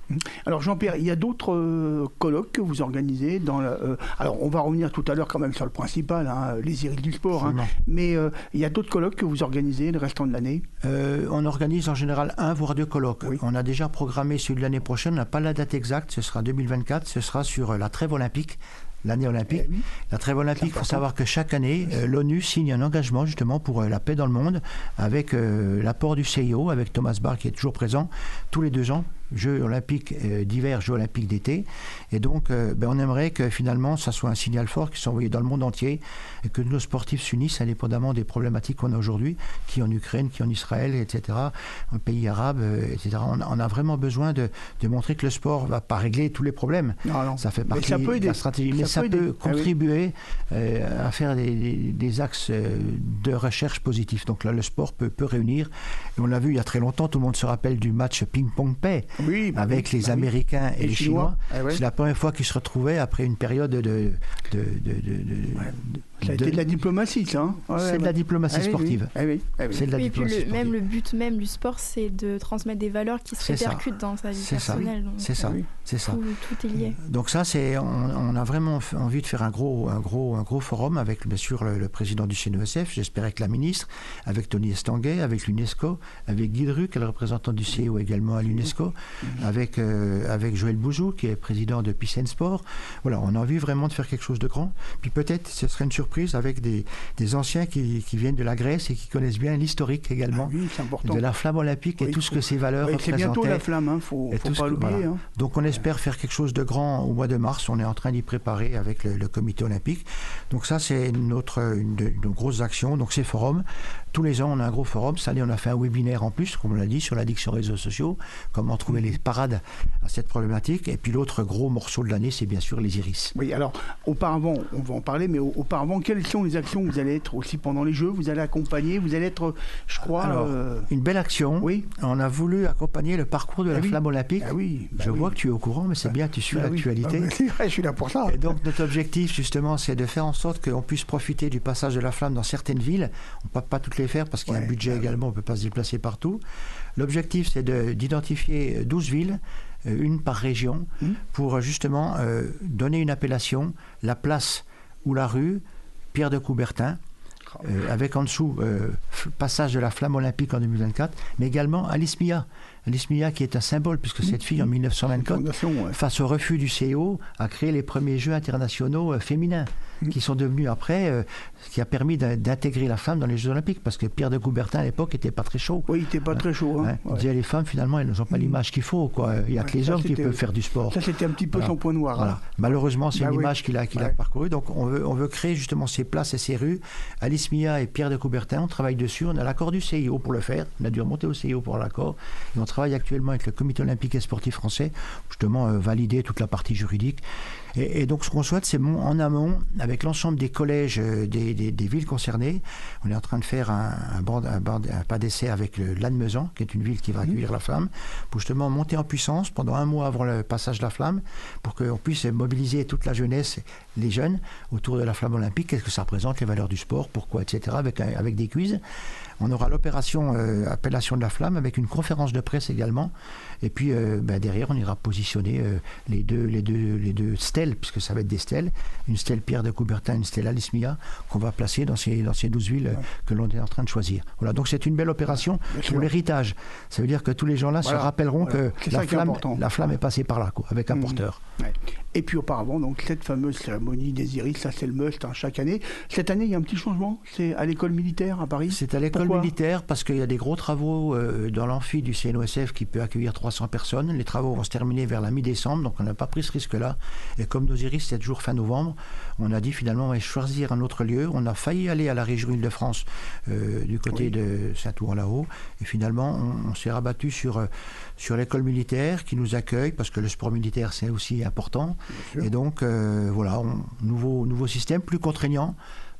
Alors Jean-Pierre, il y a d'autres euh, colloques que vous organisez dans la, euh, alors on va revenir tout à l'heure quand même sur le principal, hein, les iris du sport, hein, mais euh, il y a d'autres colloques que vous organisez le restant de l'année? euh, On organise en général un voire deux colloques. Oui. On a déjà programmé celui de l'année prochaine, on n'a pas la date exacte, ce sera deux mille vingt-quatre, ce sera sur la trêve olympique. L'année olympique. Eh oui. La trêve olympique, il faut savoir que chaque année, euh, l'ONU signe un engagement justement pour euh, la paix dans le monde avec euh, l'apport du C I O, avec Thomas Bach qui est toujours présent tous les deux ans. Jeux olympiques euh, d'hiver, Jeux olympiques d'été. Et donc, euh, ben, on aimerait que finalement, ça soit un signal fort qui soit envoyé dans le monde entier et que nos sportifs s'unissent indépendamment des problématiques qu'on a aujourd'hui, qui en Ukraine, qui en Israël, et cetera, en pays arabes, euh, et cetera. On, on a vraiment besoin de, de montrer que le sport ne va pas régler tous les problèmes. Non, non. Ça fait partie ça peut aider. de la stratégie. Mais ça, ça peut, peut contribuer ah, oui. euh, à faire des, des, des axes de recherche positifs. Donc là, le sport peut, peut réunir. Et on l'a vu il y a très longtemps, tout le monde se rappelle du match ping-pong-paix. Oui, bah avec oui, les bah Américains oui. et, et les Chinois. Chinois. Ah ouais. C'est la première fois qu'ils se retrouvaient après une période de... de, de, de, de ouais. Ça a été de la diplomatie, ça. Hein ouais, c'est ouais. de la diplomatie ah, sportive. Ah, oui. Ah, oui. C'est de la oui, diplomatie et puis le, sportive. Même le but même du sport, c'est de transmettre des valeurs qui se répercutent dans sa vie c'est personnelle. Ça. Donc, c'est ça. Oui. C'est ça. Tout, tout est lié. Donc ça, c'est, on, on a vraiment envie de faire un gros, un gros, un gros forum avec, bien sûr, le, le président du C N O S F, j'espère avec la ministre, avec Tony Estanguet, avec l'UNESCO, avec Guy Druck, le représentant du C I O également à l'UNESCO, mmh. avec, euh, avec Joël Bouzou, qui est président de Peace and Sport. Voilà, on a envie vraiment de faire quelque chose de grand. Puis peut-être, ce serait une surprise avec des, des anciens qui, qui viennent de la Grèce et qui connaissent bien l'historique également ah oui, c'est important. de la flamme olympique oui, et tout faut... ce que ces valeurs oui, représentaient. C'est bientôt la flamme, il ne faut, faut pas l'oublier. Voilà. Hein. Donc on espère faire quelque chose de grand au mois de mars. On est en train d'y préparer avec le, le comité olympique. Donc ça, c'est notre, une de nos grosses actions. Donc ces forums, tous les ans, on a un gros forum. Cette année, on a fait un webinaire en plus, comme on l'a dit, sur l'addiction aux réseaux sociaux, comment trouver les parades à cette problématique. Et puis l'autre gros morceau de l'année, c'est bien sûr les iris. Oui, alors, auparavant, on va en parler, mais auparavant, quelles sont les actions que vous allez être aussi pendant les Jeux? Vous allez accompagner, vous allez être, je crois... Alors, euh... une belle action. Oui. On a voulu accompagner le parcours de la ah oui. flamme olympique. Ah oui. Bah je oui. vois que tu es au courant, mais c'est bah, bien, tu suis bah l'actualité. Oui. Bah, je suis là pour ça. Et donc, notre objectif, justement, c'est de faire en sorte qu'on puisse profiter du passage de la flamme dans certaines villes. On ne peut pas toutes les faire parce qu'il y a ouais, un budget bah, également, on ne peut pas se déplacer partout. L'objectif, c'est de, d'identifier douze villes, une par région, mmh. pour justement euh, donner une appellation, la place ou la rue, Pierre de Coubertin, euh, avec en dessous euh, passage de la flamme olympique en deux mille vingt-quatre, mais également Alice Mia. Alice Mia qui est un symbole, puisque mmh. cette fille en mille neuf cent vingt-quatre, ouais. face au refus du C I O, a créé les premiers Jeux internationaux euh, féminins, mmh. qui sont devenus après, euh, ce qui a permis d'intégrer la femme dans les Jeux olympiques, parce que Pierre de Coubertin à l'époque n'était pas très chaud. Oui, il n'était pas hein. très chaud. Hein. Hein. Il ouais. disait les femmes finalement elles n'ont pas mmh. l'image qu'il faut, quoi. Il n'y a ouais, que les hommes qui peuvent faire du sport. Ça c'était un petit peu voilà. son point noir. Voilà. Hein. Malheureusement c'est bah, une oui. image qu'il a, qu'il ouais. a parcourue, donc on veut, on veut créer justement ces places et ces rues. Alice Mia et Pierre de Coubertin, on travaille dessus, on a l'accord du C I O pour le faire, on a dû remonter au C I O pour l'accord, et on travaille actuellement avec le comité olympique et sportif français, justement euh, valider toute la partie juridique. Et, et donc ce qu'on souhaite, c'est en amont, avec l'ensemble des collèges euh, des, des, des villes concernées, on est en train de faire un, un, bord, un, bord, un pas d'essai avec le Lannemezan, qui est une ville qui va accueillir mmh. la flamme, pour justement monter en puissance pendant un mois avant le passage de la flamme, pour qu'on puisse mobiliser toute la jeunesse, les jeunes, autour de la flamme olympique, qu'est-ce que ça représente, les valeurs du sport, pourquoi, et cetera, avec, avec des quiz. On aura l'opération euh, Appellation de la flamme avec une conférence de presse également. Et puis euh, ben derrière, on ira positionner euh, les, deux, les, deux, les deux stèles, puisque ça va être des stèles. Une stèle Pierre de Coubertin, une stèle Alice Mia, qu'on va placer dans ces, dans ces douze villes ouais. que l'on est en train de choisir. Voilà, donc c'est une belle opération Bien pour sûr. l'héritage. Ça veut dire que tous les gens-là voilà. se rappelleront voilà. que la flamme, la flamme est passée par là, quoi, avec un mmh. porteur. Ouais. Et puis auparavant, donc cette fameuse cérémonie des iris, ça c'est le must hein, chaque année. Cette année, il y a un petit changement, c'est à l'école militaire à Paris. C'est à l'école militaire parce qu'il y a des gros travaux euh, dans l'amphi du C N O S F qui peut accueillir trois cents personnes. Les travaux vont se terminer vers la mi-décembre, donc on n'a pas pris ce risque-là. Et comme nos iris, c'est toujours fin novembre, on a dit finalement on va choisir un autre lieu. On a failli aller à la région Île-de-France euh, du côté oui. de Saint-Ouen-là-haut. Et finalement, on, on s'est rabattu sur, euh, sur l'école militaire qui nous accueille parce que le sport militaire, c'est aussi important. Et donc, euh, voilà, on, nouveau, nouveau système, plus contraignant,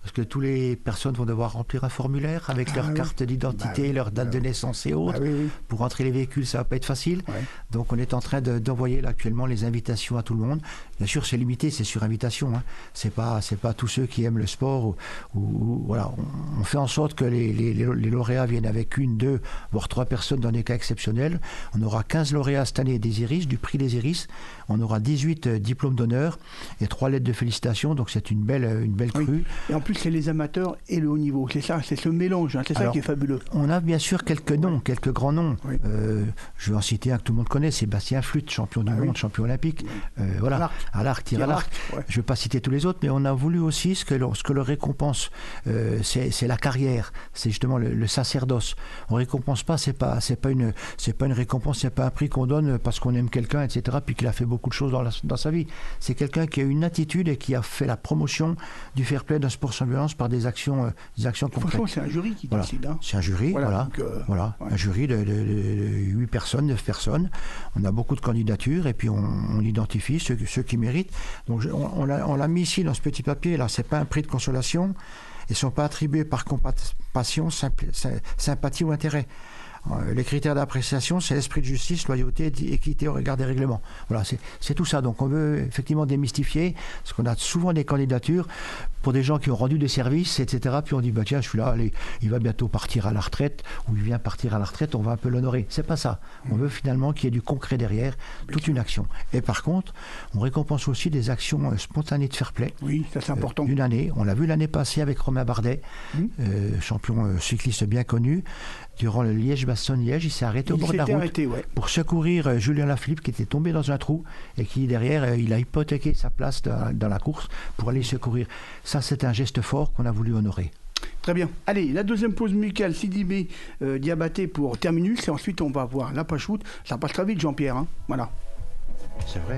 Parce que toutes les personnes vont devoir remplir un formulaire avec Ah leur oui. carte d'identité, Bah oui, leur date bah de oui. naissance et autres. Ah oui, oui. Pour rentrer les véhicules, ça va pas être facile. Ouais. Donc on est en train de- d'envoyer là, actuellement les invitations à tout le monde. Bien sûr, c'est limité, c'est sur invitation. Hein. C'est pas, c'est pas tous ceux qui aiment le sport. Ou, ou- ou- voilà, on, on fait en sorte que les, les- les- les lauréats viennent avec une, deux, voire trois personnes dans des cas exceptionnels. On aura quinze lauréats cette année des Iris, du prix des Iris. On aura dix-huit euh, diplômes d'honneur et trois lettres de félicitations. Donc c'est une belle, une belle Oui. crue. Et en plus, c'est les amateurs et le haut niveau. C'est ça, c'est ce mélange. Hein. C'est ça Alors, qui est fabuleux. On a bien sûr quelques noms, quelques grands noms. Oui. Euh, je vais en citer un que tout le monde connaît, Sébastien Flute, champion du Ah oui. monde, champion olympique. Euh, voilà, À l'arc. à l'arc, tir à Tir à l'arc. l'arc, ouais. Je ne vais pas citer tous les autres, mais on a voulu aussi ce que le, ce que le récompense, euh, c'est c'est la carrière, c'est justement le, le sacerdoce. On récompense pas, c'est pas, c'est pas une, c'est pas une récompense, c'est pas un prix qu'on donne parce qu'on aime quelqu'un, et cetera. Puis qu'il a fait beaucoup de choses dans, la- dans sa vie. C'est quelqu'un qui a une attitude et qui a fait la promotion du fair play d'un sport sans violence par des actions, euh, des actions concrètes. Franchement, c'est un jury qui Voilà. décide. Hein. C'est un jury, Voilà, voilà. donc, euh, voilà. ouais. Un jury de, de, de huit personnes, neuf personnes. On a beaucoup de candidatures et puis on, on identifie ceux, ceux qui méritent. Donc je- on, on l'a on l'a mis ici dans ce petit papier. Là, c'est pas un prix de consolation. Ils ne sont pas attribués par compassion, symp- sy- sympathie ou intérêt. Euh, Les critères d'appréciation, c'est l'esprit de justice, loyauté, et équité au regard des règlements. Voilà, c'est c'est tout ça. Donc on veut effectivement démystifier, parce qu'on a souvent des candidatures pour des gens qui ont rendu des services, et cetera. Puis on dit, bah tiens, celui-là, allez, il va bientôt partir à la retraite, ou il vient partir à la retraite, on va un peu l'honorer. C'est pas ça. On veut finalement qu'il y ait du concret derrière, toute une action. Et par contre, on récompense aussi des actions euh, spontanées de fair play. Oui, ça c'est important. D'une année. On l'a vu l'année passée avec Romain Bardet, Mhm. euh, champion euh, cycliste bien connu. Durant le Liège-Bastogne-Liège, il s'est arrêté au Il bord de la s'était route arrêté, ouais. pour secourir euh, Julien Lafilippe qui était tombé dans un trou et qui derrière, euh, il a hypothéqué sa place dans, dans la course pour aller secourir. Ça, c'est un geste fort qu'on a voulu honorer. Très bien. Allez, la deuxième pause musicale, Sidibé euh, Diabaté pour Terminus. Et ensuite, on va voir la Pachoute. Ça passe très vite, Jean-Pierre. Hein. Voilà. C'est vrai.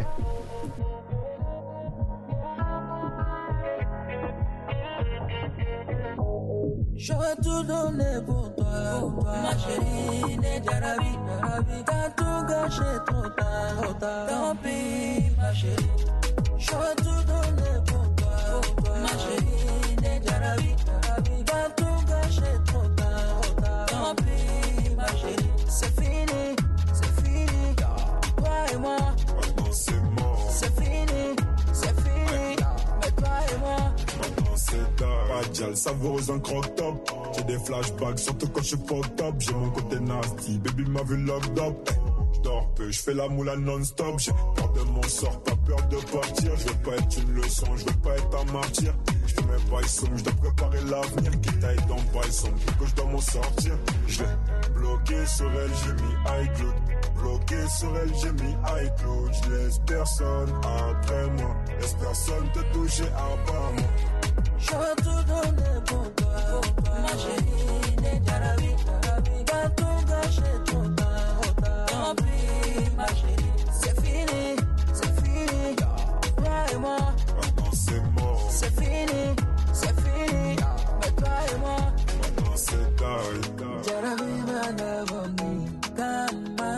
J'aurais tout donné pour toi, ma chérie, Nedjarabi, t'as tout gâché trop tard, trop tard. Tant pis, ma chérie, j'aurais tout donné pour toi, ma chérie, Nedjarabi, t'as tout gâché trop tard, trop tard. Tant pis, ma chérie, c'est fini, c'est fini, toi et moi, Maintenant c'est mort. c'est fini, c'est fini, mais toi et moi. Maintenant c'est tard. Pas d'yal savoureuse en croque-top. J'ai des flashbacks, surtout quand je suis pas top. J'ai mon côté nasty, baby m'a vu locked up. Je dors peu, je fais la moula non-stop. J'ai peur de mon sort, pas peur de partir. Je veux pas être une leçon, je veux pas être un martyr. Je fais mes bails sombres, je dois préparer l'avenir. Quitte à être dans bails sombres, que je dois m'en sortir. Je vais bloquer sur elle, j'ai mis iCloud. Bloqué sur elle, j'ai mis iCloud. Je laisse personne après moi. Laisse personne te toucher à part moi. J'aurais tout donné pour toi, ma chérie, Nedjarabi, t'as tout gâché trop tard, trop tard. Tant pis, ma chérie, c'est fini, c'est fini, toi et moi. Maintenant c'est mort. C'est fini, c'est fini, mais toi et moi. Maintenant c'est tard. Jarabi manavoni kama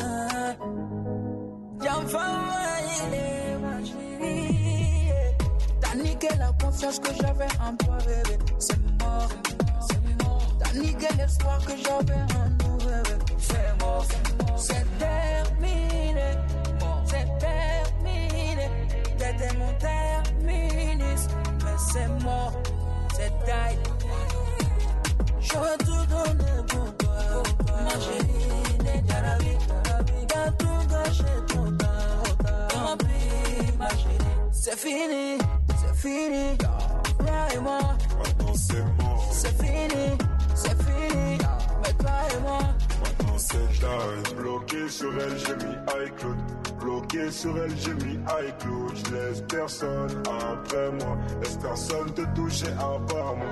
Jamfama ile ma chérie. T'as niqué la confiance que j'avais en toi, bébé. C'est mort, c'est mort. T'as niqué l'espoir que j'avais en nous, bébé. C'est mort, c'est terminé, c'est terminé. T'étais mon terminus, mais c'est mort, c'est die. J'aurais tout donné pour toi, ma chérie, Nedjarabi, t'as tout gâché trop tard, trop tard. Tant pis, ma chérie, c'est fini, c'est fini, toi et moi. Maintenant c'est mort. C'est fini, c'est fini, mais toi et moi. Maintenant c'est tard. Bloqué sur elle, j'ai mis iCloud. Bloqué sur elle, j'ai mis iCloud. Je laisse personne après moi. Laisse personne te toucher à part moi.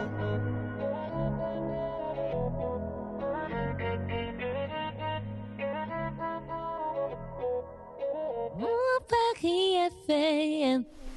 Mon Paris F M.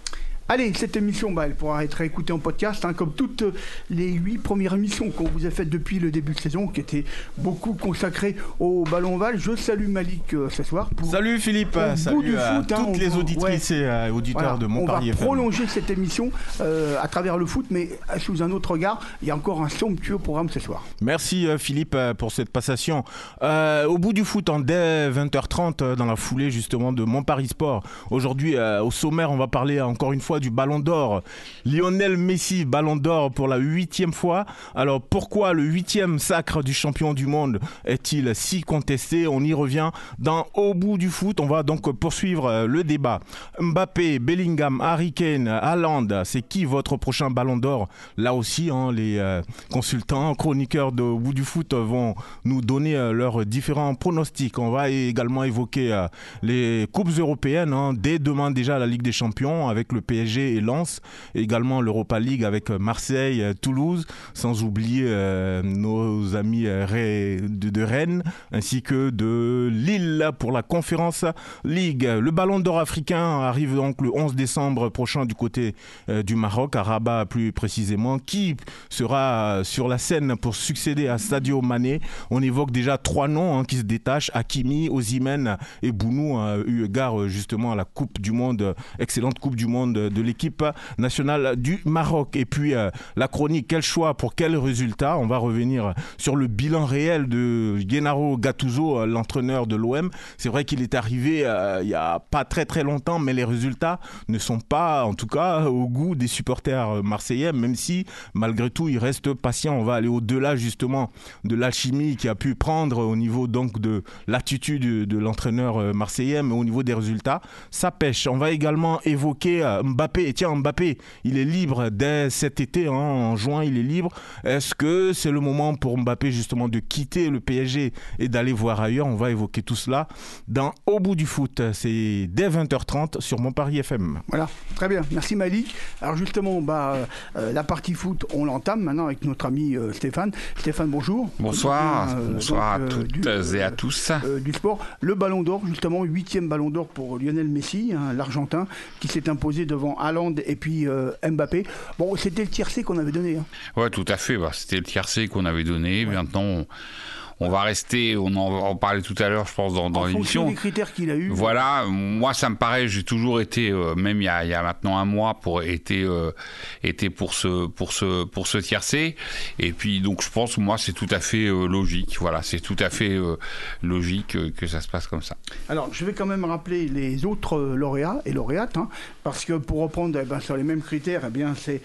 Allez, cette émission, bah, elle pourra être écoutée en podcast, hein, comme toutes les huit premières émissions qu'on vous a faites depuis le début de saison, qui étaient beaucoup consacrées au ballon ovale. Je salue Malik euh, ce soir. Pour, salut Philippe, salut à foot, toutes hein, les auditrices ouais, et euh, auditeurs voilà, de Montpellier F M. On va prolonger cette émission euh, à travers le foot, mais sous un autre regard. Il y a encore un somptueux programme ce soir. Merci euh, Philippe euh, pour cette passation. Euh, au bout du foot, en dès vingt heures trente, euh, dans la foulée justement de Montparis Sport. Aujourd'hui, euh, au sommaire, on va parler encore une fois du Ballon d'Or. Lionel Messi, Ballon d'Or pour la huitième fois. Alors pourquoi le huitième sacre du champion du monde est-il si contesté? On y revient dans Au bout du foot. On va donc poursuivre euh, le débat. Mbappé, Bellingham, Harry Kane, Haaland, c'est qui votre prochain Ballon d'Or? Là aussi, hein, les euh, consultants, chroniqueurs de Au bout du foot vont nous donner euh, leurs différents pronostics. On va également évoquer euh, les coupes européennes. Hein, dès demain déjà la Ligue des Champions avec le P S G et Lens. Et également l'Europa League avec Marseille, Toulouse. Sans oublier euh, nos amis euh, de, de Rennes ainsi que de Lille pour la Conférence League. Le Ballon d'Or africain arrive donc le onze décembre prochain du côté euh, du Maroc, à Rabat plus précisément. Qui sera sur la scène pour succéder à Sadio Mané? On évoque déjà trois noms hein, qui se détachent, Hakimi, Osimhen et Bounou, hein, eu égard justement à la Coupe du Monde, excellente Coupe du Monde de l'équipe nationale du Maroc. Et puis euh, la chronique, quel choix pour quel résultat? On va revenir sur le bilan réel de Gennaro Gattuso, l'entraîneur de l'O M. C'est vrai qu'il est arrivé euh, il n'y a pas très très longtemps, mais les résultats ne sont pas, en tout cas, au goût des supporters marseillais, même si malgré tout il reste patient. On va aller au-delà justement de l'alchimie qui a pu prendre au niveau donc de l'attitude de l'entraîneur marseillais, mais au niveau des résultats, ça pêche. On va également évoquer Mbappé. Et tiens, Mbappé, il est libre dès cet été, hein, en juin, il est libre. Est-ce que c'est le moment pour Mbappé justement de quitter le P S G et d'aller voir ailleurs? On va évoquer tout cela dans Au bout du foot. C'est dès vingt heures trente sur Montpellier F M. Voilà, très bien. Merci Malik. Alors justement, bah, euh, la partie foot, on l'entame maintenant avec notre ami euh, Stéphane. Stéphane, bonjour. Bonsoir. Euh, bonsoir donc, à toutes euh, du, et à tous. Euh, du sport. Le Ballon d'Or, justement, huitième Ballon d'Or pour Lionel Messi, hein, l'Argentin, qui s'est imposé devant Haaland et puis euh, Mbappé. Bon, c'était le tiercé qu'on avait donné. Hein. Ouais, tout à fait. Bah, c'était le tiercé qu'on avait donné. Ouais. Maintenant, on... On va rester, on en, en parlait tout à l'heure, je pense, dans, dans l'émission. En fonction des critères qu'il a eu. Voilà, moi, ça me paraît, j'ai toujours été, euh, même il y, a, il y a maintenant un mois, pour été, euh, été pour ce, pour ce, pour ce tiercé. Et puis, donc, je pense, moi, c'est tout à fait euh, logique. Voilà, c'est tout à fait euh, logique euh, que ça se passe comme ça. Alors, je vais quand même rappeler les autres euh, lauréats et lauréates, hein, parce que pour reprendre eh ben, sur les mêmes critères, eh bien, c'est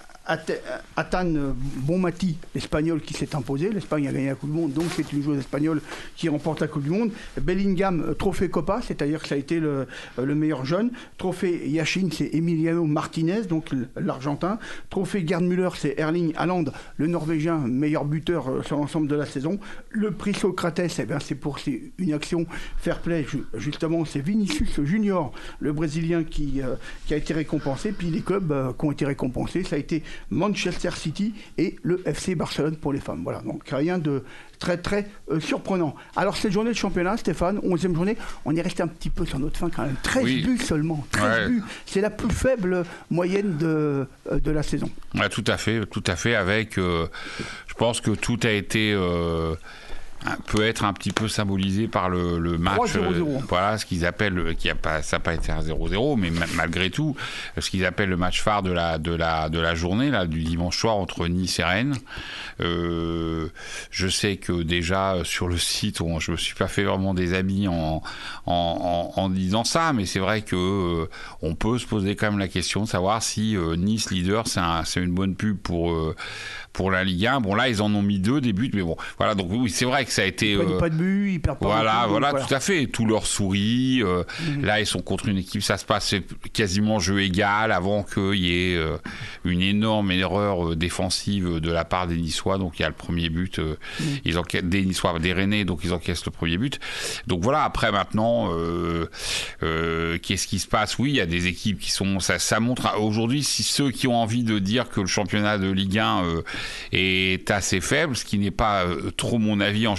Atan Bonmati, l'Espagnol qui s'est imposé. L'Espagne a gagné la Coupe du Monde, donc c'est une joueuse espagnole qui remporte la Coupe du Monde. Bellingham, trophée Copa, c'est-à-dire que ça a été le, le meilleur jeune. Trophée Yashin, c'est Emiliano Martinez, donc l'Argentin. Trophée Gerd Müller, c'est Erling Haaland, le Norvégien, meilleur buteur sur l'ensemble de la saison. Le prix Socrates, eh bien, c'est pour c'est une action fair play, justement, c'est Vinicius Junior, le Brésilien qui, euh, qui a été récompensé. Puis les clubs euh, qui ont été récompensés, ça a été Manchester City et le F C Barcelone pour les femmes. Voilà, donc rien de très très euh, surprenant. Alors cette journée de championnat, Stéphane, onzième journée, on est resté un petit peu sur notre fin quand même. treize oui. buts seulement, treize ouais. buts. C'est la plus faible moyenne de, euh, de la saison. Ouais, tout à fait, tout à fait. Avec, euh, je pense que tout a été... Euh peut être un petit peu symbolisé par le, le match, trois zéro zéro. Euh, voilà, ce qu'ils appellent, qui a pas, ça n'a pas été un zéro zéro, mais ma, malgré tout, ce qu'ils appellent le match phare de la, de la, de la journée, là, du dimanche soir entre Nice et Rennes. Euh, je sais que déjà sur le site, on, je me suis pas fait vraiment des amis en, en, en, en disant ça, mais c'est vrai que euh, on peut se poser quand même la question de savoir si euh, Nice leader, c'est, un, c'est une bonne pub pour euh, pour la Ligue un. Bon, là, ils en ont mis deux des buts, mais bon, voilà. Donc oui, c'est vrai que ça a été. Ils prennent euh, pas de but, ils perdent pas. Voilà, voilà, voilà, tout à fait. Tout leur sourit. Euh, mmh. Là, ils sont contre une équipe, ça se passe quasiment jeu égal avant qu'il y ait euh, une énorme erreur euh, défensive de la part des Niçois. Donc il y a le premier but. Euh, mmh. Ils encaissent des Niçois, des Rennais, donc ils encaissent le premier but. Donc voilà. Après maintenant, euh, euh, qu'est-ce qui se passe? Oui, il y a des équipes qui sont. Ça, ça montre aujourd'hui si ceux qui ont envie de dire que le championnat de Ligue un euh, est assez faible, ce qui n'est pas euh, trop mon avis en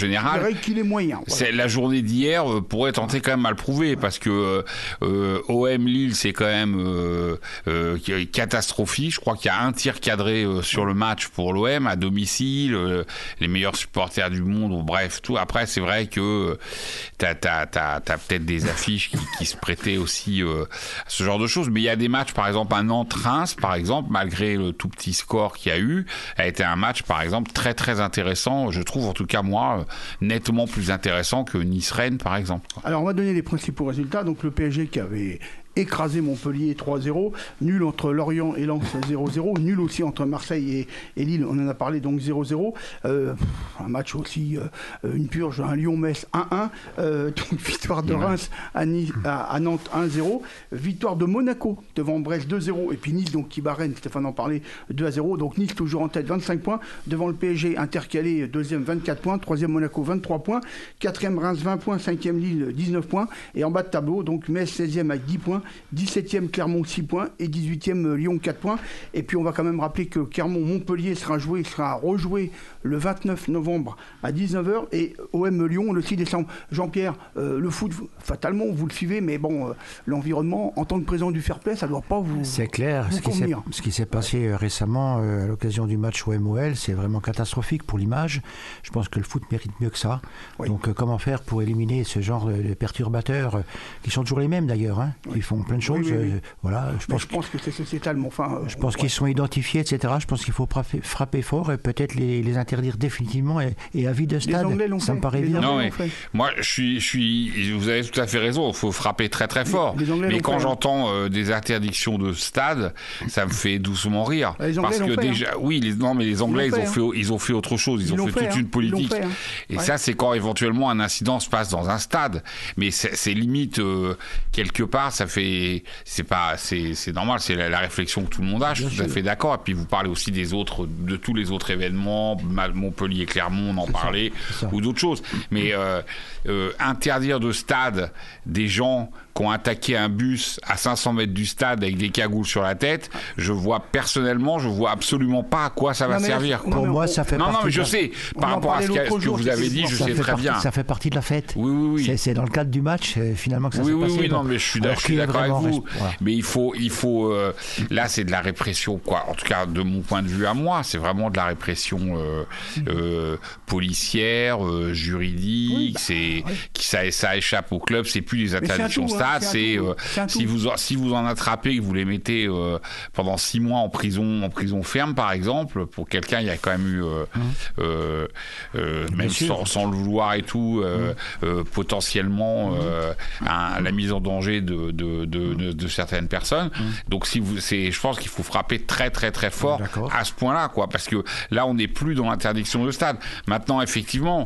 général. Je dirais qu'il est moyen. Voilà. C'est, la journée d'hier euh, pourrait tenter quand même à le prouver parce que euh, O M Lille c'est quand même euh, euh, catastrophique. Je crois qu'il y a un tir cadré euh, sur le match pour l'O M à domicile, euh, les meilleurs supporters du monde. Bon, bref, tout. Après, c'est vrai que euh, t'as, t'as, t'as, t'as peut-être des affiches qui, qui se prêtaient aussi euh, à ce genre de choses. Mais il y a des matchs, par exemple, un Nantes-Reims, par exemple, malgré le tout petit score qu'il y a eu, a été un match, par exemple, très très intéressant. Je trouve, en tout cas moi, nettement plus intéressant que Nice-Rennes, par exemple. Alors, on va donner les principaux résultats. Donc, le P S G qui avait écrasé Montpellier trois zéro, nul entre Lorient et Lens zéro zéro, nul aussi entre Marseille et, et Lille, on en a parlé, donc zéro zéro, euh, un match aussi, euh, une purge, un Lyon-Metz un un, euh, donc victoire de Reims à, Nice, à, à Nantes un zéro, victoire de Monaco devant Brest deux zéro, et puis Nice donc qui bat Rennes, Stéphane en parlait, deux à zéro, donc Nice toujours en tête, vingt-cinq points, devant le P S G intercalé, deuxième vingt-quatre points, troisième Monaco vingt-trois points, quatrième Reims vingt points, cinquième Lille dix-neuf points, et en bas de tableau, donc Metz seizième avec dix points, dix-septième Clermont six points et dix-huitième Lyon quatre points. Et puis on va quand même rappeler que Clermont-Montpellier sera joué, sera rejoué le vingt-neuf novembre à dix-neuf heures et O M Lyon le six décembre. Jean-Pierre, euh, le foot, fatalement, vous le suivez, mais bon, euh, l'environnement, en tant que président du Fair Play, ça ne doit pas vous C'est clair, vous ce, qui s'est, ce qui s'est passé euh, récemment euh, à l'occasion du match O M O L, c'est vraiment catastrophique pour l'image. Je pense que le foot mérite mieux que ça. Oui. Donc euh, comment faire pour éliminer ce genre de perturbateurs, euh, qui sont toujours les mêmes d'ailleurs, hein, oui. Ils font plein de choses. Oui, oui, oui. Euh, voilà, je pense, je pense que c'est sociétal, mais enfin... Euh, je pense ouais. qu'ils sont identifiés, et cetera. Je pense qu'il faut frapper, frapper fort et peut-être les, les interdire définitivement et, et à vie de stade. Les Anglais l'ont ça fait. me paraît les évident. Non, mais moi, je suis, je suis... Vous avez tout à fait raison, il faut frapper très très fort. Les, les mais quand fait, j'entends euh, des interdictions de stade, ça me fait doucement rire. Les parce que fait, déjà... Hein. Oui, les... non, mais les Anglais, ils, ils, ont, fait, hein. fait, ils ont fait autre chose. Ils, ils ont fait, fait toute hein. une politique. Fait, hein. Et ouais. ça, c'est quand éventuellement un incident se passe dans un stade. Mais c'est, c'est limite, euh, quelque part, ça fait... C'est pas... C'est, c'est normal, c'est la, la réflexion que tout le monde a, je suis tout à fait d'accord. Et puis vous parlez aussi des autres, de tous les autres événements, Montpellier, Clermont, on en c'est parlait, ça, ou d'autres choses. Mais euh, euh, interdire de stade des gens qui ont attaqué un bus à cinq cents mètres du stade avec des cagoules sur la tête, je vois personnellement, je vois absolument pas à quoi ça va non, servir. Pour moi, ça fait non, partie. Non, mais je la... sais, par rapport à ce, ce que jour, vous avez dit, je sais très partie, bien. Ça fait partie de la fête. Oui, oui, oui. C'est, c'est dans le cadre du match, finalement, que ça oui, s'est oui, passé. Oui, donc, non, mais je suis, je suis d'accord avec vous. Reste, voilà. Mais il faut, il faut. Euh, là, c'est de la répression, quoi. En tout cas, de mon point de vue à moi, c'est vraiment de la répression euh, euh, policière, euh, juridique. Oui, bah, c'est ouais. qui ça, ça échappe au club. C'est plus les interdictions de stade. C'est, euh, c'est si vous si vous en attrapez, que vous les mettez euh, pendant six mois en prison, en prison ferme, par exemple, pour quelqu'un, il y a quand même eu, euh, mmh. euh, euh, même sans, sans le vouloir et tout, euh, mmh. euh, potentiellement euh, un, la mise en danger de de, de, de, de certaines personnes. Mmh. Donc si vous, c'est, je pense qu'il faut frapper très très très fort mmh, à ce point-là, quoi, parce que là, on n'est plus dans l'interdiction de stade. Maintenant, effectivement,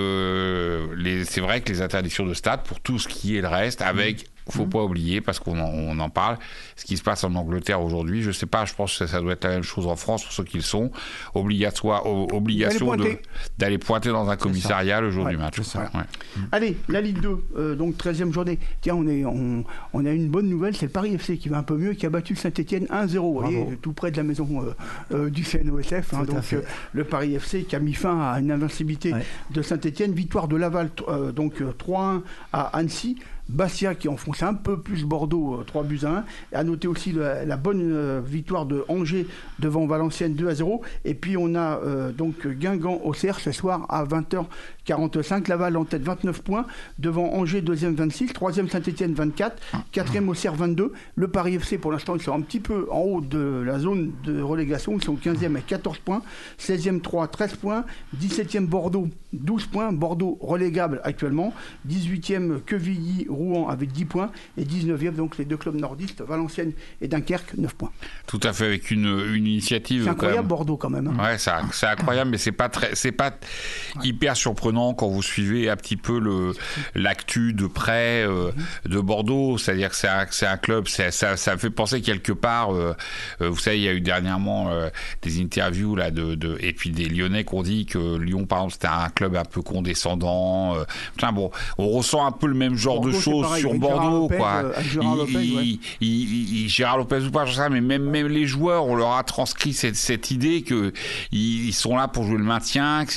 euh, les, c'est vrai que les interdictions de stade, pour tout ce qui est le reste, avec mmh. faut mmh. pas oublier, parce qu'on en, on en parle, ce qui se passe en Angleterre aujourd'hui, je sais pas, je pense que ça doit être la même chose en France pour ceux qui le sont, obligatoire, obligation d'aller pointer, de, d'aller pointer dans un commissariat le jour ouais, du match. Ça. Ouais. Allez, la Ligue deux, euh, donc treizième journée. Tiens, on, est, on, on a une bonne nouvelle, c'est le Paris F C qui va un peu mieux, qui a battu Saint-Etienne un zéro, vous voyez, tout près de la maison euh, euh, du C N O S F. Hein, donc euh, le Paris F C qui a mis fin à une invincibilité ouais. de Saint-Etienne, victoire de Laval, euh, donc euh, trois un à Annecy. Bastia qui enfonce un peu plus Bordeaux, trois buts à un. Et à noter aussi la, la bonne euh, victoire de Angers devant Valenciennes deux à zéro. Et puis on a euh, donc Guingamp-Auxerre ce soir à vingt heures quarante-cinq. Laval en tête vingt-neuf points. Devant Angers deuxième vingt-six. Troisième Saint-Etienne vingt-quatre. Quatrième Auxerre vingt-deux. Le Paris F C pour l'instant ils sont un petit peu en haut de la zone de relégation. Ils sont quinzième avec quatorze points. seizième Troyes treize points. dix-septième Bordeaux douze points. Bordeaux relégable actuellement. dix-huitième Quevilly Rouen avec dix points et dix-neuvième donc les deux clubs nordistes Valenciennes et Dunkerque neuf points. Tout à fait, avec une, une initiative. C'est incroyable quand même. Bordeaux quand même. Hein. Ouais, ça, c'est incroyable, mais c'est pas très, c'est pas ouais. hyper surprenant quand vous suivez un petit peu le l'actu de près euh, mm-hmm. de Bordeaux. C'est-à-dire que c'est un, c'est un club, c'est, ça, ça fait penser quelque part. Euh, euh, vous savez, il y a eu dernièrement euh, des interviews là de, de et puis des Lyonnais qui ont dit que Lyon, par exemple, c'était un club un peu condescendant. Euh, enfin bon, on ressent un peu le même genre Bordeaux, de choses pareil, sur Bordeaux, Lopez, quoi. Euh, Gérard Lopez, il, ouais. il, il, il, Gérard Lopez ou pas, je sais pas, mais même, même les joueurs, on leur a transcrit cette, cette idée que ils, ils sont là pour jouer le maintien, que c'est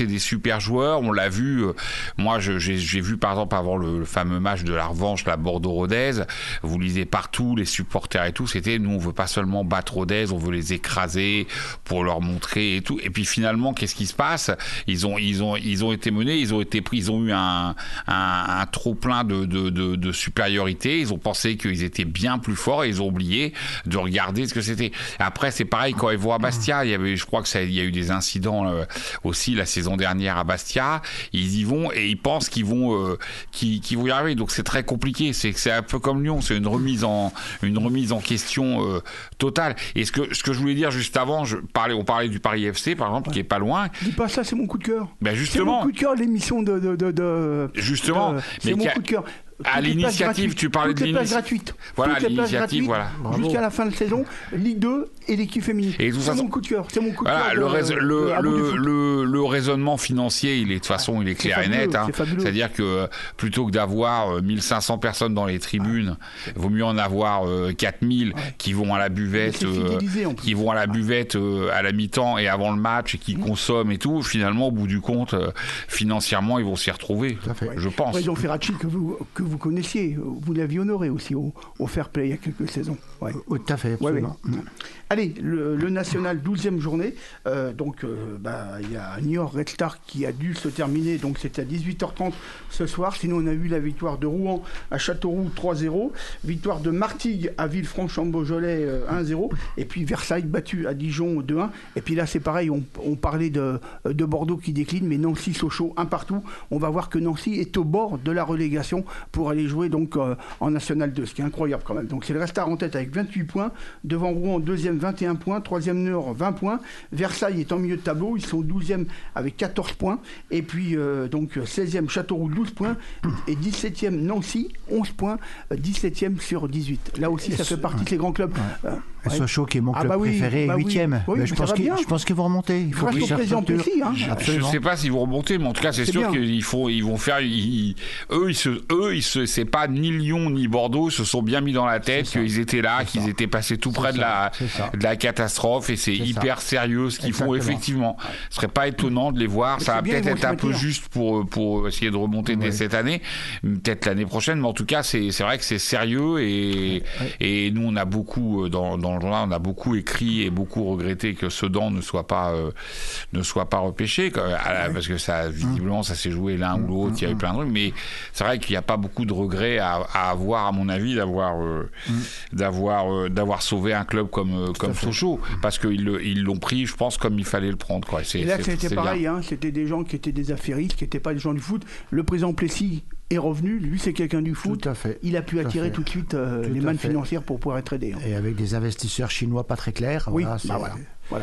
des super joueurs. On l'a vu. Euh, moi, je, j'ai, j'ai vu par exemple avant le, le fameux match de la revanche, la Bordeaux-Rodez. Vous lisez partout les supporters et tout. C'était nous, on veut pas seulement battre Rodez, on veut les écraser pour leur montrer et tout. Et puis finalement, qu'est-ce qui se passe? Ils ont, ils ont, ils ont été menés, ils ont été pris, ils ont eu un, un, un trop plein de, de, de, de supériorité. Ils ont pensé qu'ils étaient bien plus forts et ils ont oublié de regarder ce que c'était. Après, c'est pareil quand ils vont à Bastia. Il y avait, je crois que ça, il y a eu des incidents euh, aussi la saison dernière à Bastia. Ils y vont et ils pensent qu'ils vont, euh, qu'ils, qu'ils vont y arriver. Donc c'est très compliqué. C'est, c'est un peu comme Lyon. C'est une remise en, une remise en question euh, totale. Et ce que, ce que je voulais dire juste avant, je parlais, on parlait du Paris F C par exemple, ouais. qui est pas loin. Dis pas ça, c'est mon coup de cœur. Ben justement. C'est mon coup de cœur, l'émission de, de, de, de justement. de, c'est mais mon coup de cœur. À l'initiative, tu parlais de l'initiative. gratuite. Voilà, toutes les places l'initiative, gratuites, voilà. Jusqu'à la fin de saison, Ligue deux et l'équipe féminine. Et c'est façon, mon coup de cœur. C'est mon coup de voilà, cœur. Le, de, rais- de, le, de, le, le, le raisonnement financier, il est de toute façon, il est clair c'est et net. Hein. C'est C'est-à-dire que plutôt que d'avoir mille cinq cents personnes dans les tribunes, il vaut mieux en avoir quatre mille ouais. qui vont à la buvette, euh, qui vont à la buvette euh, à la mi-temps et avant le match et qui mmh. consomment et tout. Finalement, au bout du compte, euh, financièrement, ils vont s'y retrouver. Je pense. Président Ferracci, que vous, que vous connaissiez, vous l'aviez honoré aussi au, au Fair Play il y a quelques saisons. Ouais. Tout à fait, absolument. Ouais, ouais. Allez, le, le national, douzième journée. Euh, donc, euh, bah, il y a Niort Red Star qui a dû se terminer. Donc, c'était à dix-huit heures trente ce soir. Sinon, on a eu la victoire de Rouen à Châteauroux trois zéro. Victoire de Martigues à Villefranche-en-Beaujolais euh, un zéro. Et puis Versailles battu à Dijon deux un. Et puis là, c'est pareil. On, on parlait de, de Bordeaux qui décline, mais Nancy-Sochaux un partout. On va voir que Nancy est au bord de la relégation pour aller jouer donc euh, en National deux, ce qui est incroyable quand même. Donc, c'est le Red Star en tête avec vingt-huit points. Devant Rouen, deuxième, vingt et un points. Troisième Niort, vingt points. Versailles est en milieu de tableau. Ils sont douzième avec quatorze points. Et puis, euh, donc, seizième Châteauroux, douze points. Et dix-septième Nancy, onze points. dix-septième sur dix-huit. Là aussi, ça fait partie de ces grands clubs. Ouais. Euh, ouais. Sochaux, qui est mon club ah bah oui, préféré, bah huitième. oui. Oui, je, pense je pense qu'ils vont remonter. Il faut qu'ils cherchent leur tour. Hein. Je ne sais pas s'ils vont remonter, mais en tout cas, c'est, c'est sûr bien. qu'ils faut, ils vont faire. Ils, eux, ils se, eux, ils se, c'est pas ni Lyon ni Bordeaux se sont bien mis dans la tête qu'ils étaient là, c'est qu'ils ça. étaient passés tout près de la, de la catastrophe, et c'est, c'est hyper ça. sérieux ce qu'ils Exactement. font effectivement. Ce serait pas étonnant de les voir. Mais ça va peut-être être un peu juste pour pour essayer de remonter ouais. dès cette année, peut-être l'année prochaine, mais en tout cas, c'est c'est vrai que c'est sérieux et ouais. et nous on a beaucoup dans dans le journal, on a beaucoup écrit et beaucoup regretté que Sedan ne soit pas euh, ne soit pas repêché, la, parce que ça visiblement ça s'est joué l'un ou l'autre, il y a eu plein de trucs, mais c'est vrai qu'il n'y a pas beaucoup de regrets à, à avoir, à mon avis, d'avoir euh, mm. d'avoir euh, d'avoir sauvé un club comme euh, comme Sochaux, parce qu'ils ils l'ont pris, je pense, comme il fallait le prendre, quoi. C'est, et là c'est, c'était c'est pareil, hein, c'était des gens qui étaient des affairistes, qui n'étaient pas des gens du foot. Le président Plessis est revenu, lui c'est quelqu'un du foot. Tout à fait. Il a pu tout attirer tout de suite euh, tout les mannes financières pour pouvoir être aidé. Hein. Et avec des investisseurs chinois pas très clairs. Oui, voilà. bah voilà. voilà.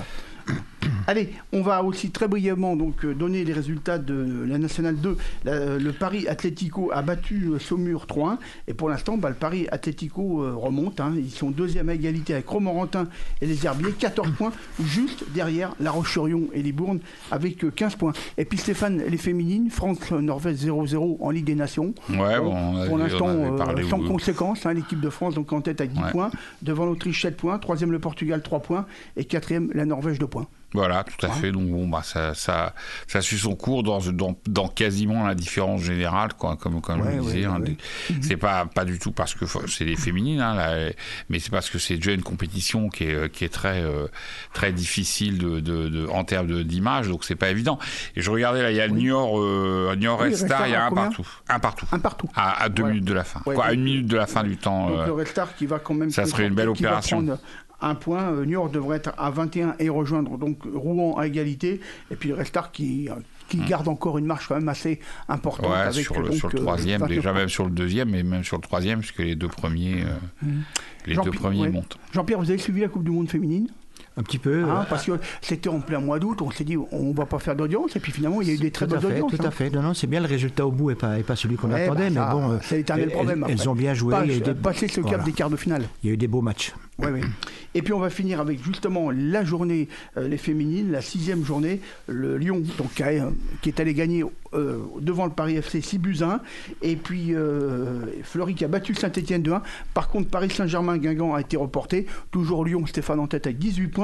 Allez, on va aussi très brièvement donc donner les résultats de la Nationale deux. La, le Paris Atlético a battu Saumur trois un et pour l'instant, bah, le Paris Atlético euh, remonte. Hein. Ils sont deuxième à égalité avec Romorantin et les Herbiers, quatorze points, juste derrière La Roche-sur-Yon et Libourne avec euh, quinze points. Et puis Stéphane, les féminines, France-Norvège zéro zéro en Ligue des Nations. Ouais, bon, on pour l'instant, euh, sans où... conséquence, hein, l'équipe de France donc en tête avec dix ouais. points, devant l'Autriche sept points, troisième le Portugal trois points et quatrième la Norvège deux points. Voilà, tout à fait. Donc bon, bah ça, ça, ça suit son cours dans, dans, dans quasiment l'indifférence générale, quoi, comme comme ouais, je le disais. Ouais, hein, ouais. Des, c'est pas pas du tout parce que c'est des féminines, hein, là, mais c'est parce que c'est déjà une compétition qui est qui est très euh, très difficile de, de, de en termes de, d'image, donc c'est pas évident. Et je regardais là, il y a oui. Niort, euh, Niort oui, Red Star, il y a un partout, un partout, un partout, à, à deux ouais. minutes de la fin, ouais, quoi, à une minute de la fin du temps. Donc euh, le Red Star qui va quand même. Ça serait une belle opération. Un point, euh, Niort devrait être à vingt et un et rejoindre donc Rouen à égalité, et puis le Red Star qui, euh, qui mmh. garde encore une marche quand même assez importante. Ouais, avec, sur, le, donc, sur le troisième, euh, déjà même sur le deuxième, mais même sur le troisième, puisque les deux premiers, euh, mmh. les deux premiers ouais. montent. Jean-Pierre, vous avez suivi la Coupe du Monde féminine ? Un petit peu. Hein, euh... Parce que c'était en plein mois d'août, on s'est dit on ne va pas faire d'audience, et puis finalement il y a eu des très bonnes audiences. Tout hein. à fait. Non, non, c'est bien, le résultat au bout n'est pas, pas celui qu'on ouais, attendait, bah, ça, mais bon. C'est l'éternel elles, problème. Elles, elles ont bien joué. Pas, il y a eu des... Passer ce cap voilà. des quarts de finale. Il y a eu des beaux matchs. Ouais, ouais. Et puis on va finir avec justement la journée, euh, les féminines, la sixième journée, le Lyon donc, qui, a, qui est allé gagner euh, devant le Paris F C six buts à un, et puis euh, Fleury qui a battu Saint-Etienne deux un. Par contre, Paris Saint-Germain-Guingamp a été reporté, toujours Lyon, Stéphane en tête avec dix-huit points,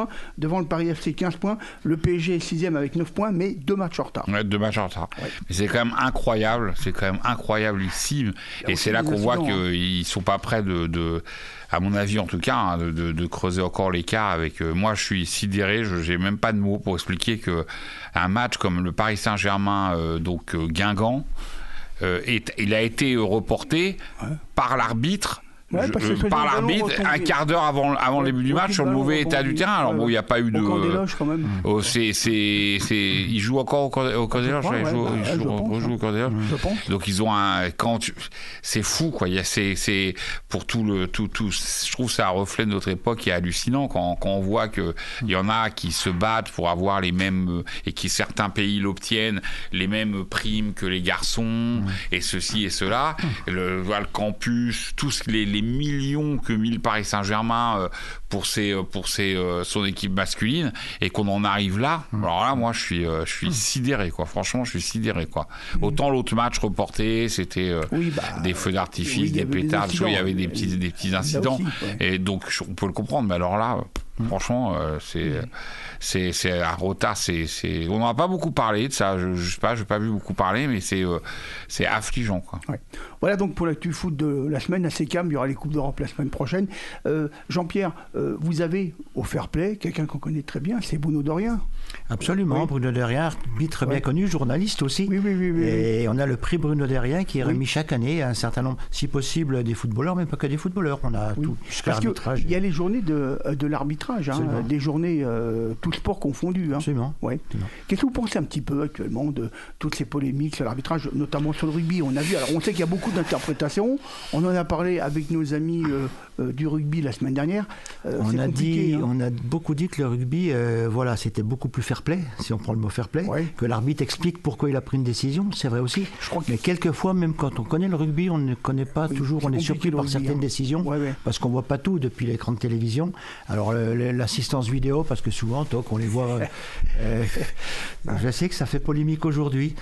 points. Devant le Paris F C, quinze points. Le P S G est sixième avec neuf points, mais deux matchs en retard. Ouais, deux matchs en retard. Ouais. Mais c'est quand même incroyable. C'est quand même incroyable ici. Et c'est là qu'on voit qu'ils ne sont pas prêts de, de, à mon avis en tout cas, hein, de, de, de creuser encore l'écart. Avec, euh, moi, je suis sidéré. Je n'ai même pas de mots pour expliquer qu'un match comme le Paris Saint-Germain, euh, donc euh, Guingamp, euh, est, il a été reporté ouais. par l'arbitre. Ouais, je, par l'arbitre, un quart d'heure avant, avant ouais, le début du match, sur le mauvais état du terrain. Alors, ouais, bon, il n'y a pas eu de. Au camp des loges, quand même. Oh, c'est, c'est, c'est, ils jouent encore au camp des loges. Ils jouent, ouais, ils jouent, pense, jouent au camp des loges. Donc, ils ont un. Quand tu, c'est fou, quoi. Il y a, c'est, c'est, pour tout le. Tout, tout, je trouve que c'est un reflet de notre époque qui est hallucinant quand, quand on voit qu'il y en a qui se battent pour avoir les mêmes. Et qui certains pays l'obtiennent, les mêmes primes que les garçons, mmh. et ceci et cela. Le, le campus, tous les, les millions que mit le Paris Saint-Germain euh, pour, ses, pour ses, euh, son équipe masculine, et qu'on en arrive là. Mmh. Alors là, moi, je suis, euh, je suis mmh. sidéré, quoi. Franchement, je suis sidéré, quoi. Mmh. Autant l'autre match reporté, c'était euh, oui, bah, des feux d'artifice, oui, des pétards, il y avait des petits, des petits incidents. Aussi, ouais. Et donc, on peut le comprendre, mais alors là, mmh. franchement, euh, c'est, mmh. c'est, c'est un retard. C'est, c'est... On n'en a pas beaucoup parlé de ça. Je ne sais pas, je n'ai pas vu beaucoup parler, mais c'est, euh, c'est affligeant, quoi. Ouais. Voilà donc pour l'actu foot de la semaine, assez calme. Il y aura les Coupes d'Europe la semaine prochaine. Euh, Jean-Pierre, euh, vous avez au fair play quelqu'un qu'on connaît très bien, c'est Bruno Dorien. Absolument, oui. Bruno Dorien, arbitre bien ouais. connu, journaliste aussi. Oui, oui, oui, oui, et on a le prix Bruno Dorien qui est remis oui. chaque année à un certain nombre, si possible, des footballeurs, mais pas que des footballeurs. On a oui. tout jusqu'à l'arbitrage. Il y a les journées de, de l'arbitrage, hein, des journées euh, tout sport confondu. Hein. Absolument. Ouais. Absolument. Qu'est-ce que vous pensez un petit peu actuellement de toutes ces polémiques sur l'arbitrage, notamment sur le rugby? On a vu, alors on sait qu'il y a beaucoup d'interprétations. On en a parlé avec nos amis euh, euh, du rugby la semaine dernière. Euh, on, a dit, hein. on a beaucoup dit que le rugby, euh, voilà, c'était beaucoup plus fair-play, si on prend le mot fair-play, ouais. que l'arbitre explique pourquoi il a pris une décision, c'est vrai aussi. Je crois que... Mais quelquefois, même quand on connaît le rugby, on ne connaît pas oui, toujours, on est surpris par rugby, certaines hein. décisions, ouais, ouais. parce qu'on ne voit pas tout depuis l'écran de télévision. Alors le, l'assistance vidéo, parce que souvent, toc, on les voit... Euh, euh, je sais que ça fait polémique aujourd'hui.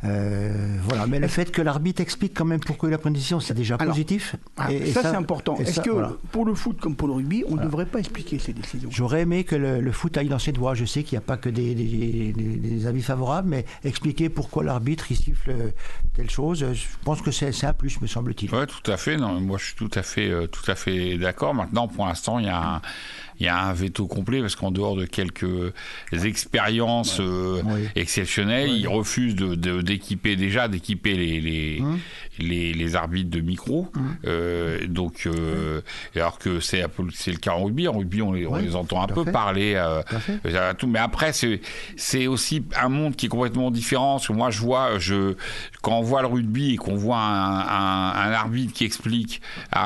Euh, voilà, mais le fait que l'arbitre explique quand même pourquoi il a pris une décision, c'est déjà alors, positif. Et, et ça, ça, c'est important. Est-ce ça, que voilà. pour le foot comme pour le rugby, on ne voilà. devrait pas expliquer ces décisions? J'aurais aimé que le, le foot aille dans cette voie. Je sais qu'il n'y a pas que des, des, des, des avis favorables, mais expliquer pourquoi l'arbitre il siffle telle chose, je pense que c'est, c'est un plus, me semble-t-il. Oui, tout à fait. Non, moi, je suis tout à fait, euh, tout à fait d'accord. Maintenant, pour l'instant, il y a un... il y a un veto complet parce qu'en dehors de quelques expériences euh, oui. exceptionnelles, oui. ils refusent de, de, d'équiper déjà d'équiper les les, hum. les, les arbitres de micro. Hum. Euh, donc, euh, alors que c'est, c'est le cas en rugby. En rugby, on les, oui. on les entend un peu fait. parler. Euh, euh, tout. Mais après, c'est, c'est aussi un monde qui est complètement différent. Parce que moi, je vois, je, quand on voit le rugby et qu'on voit un, un, un arbitre qui explique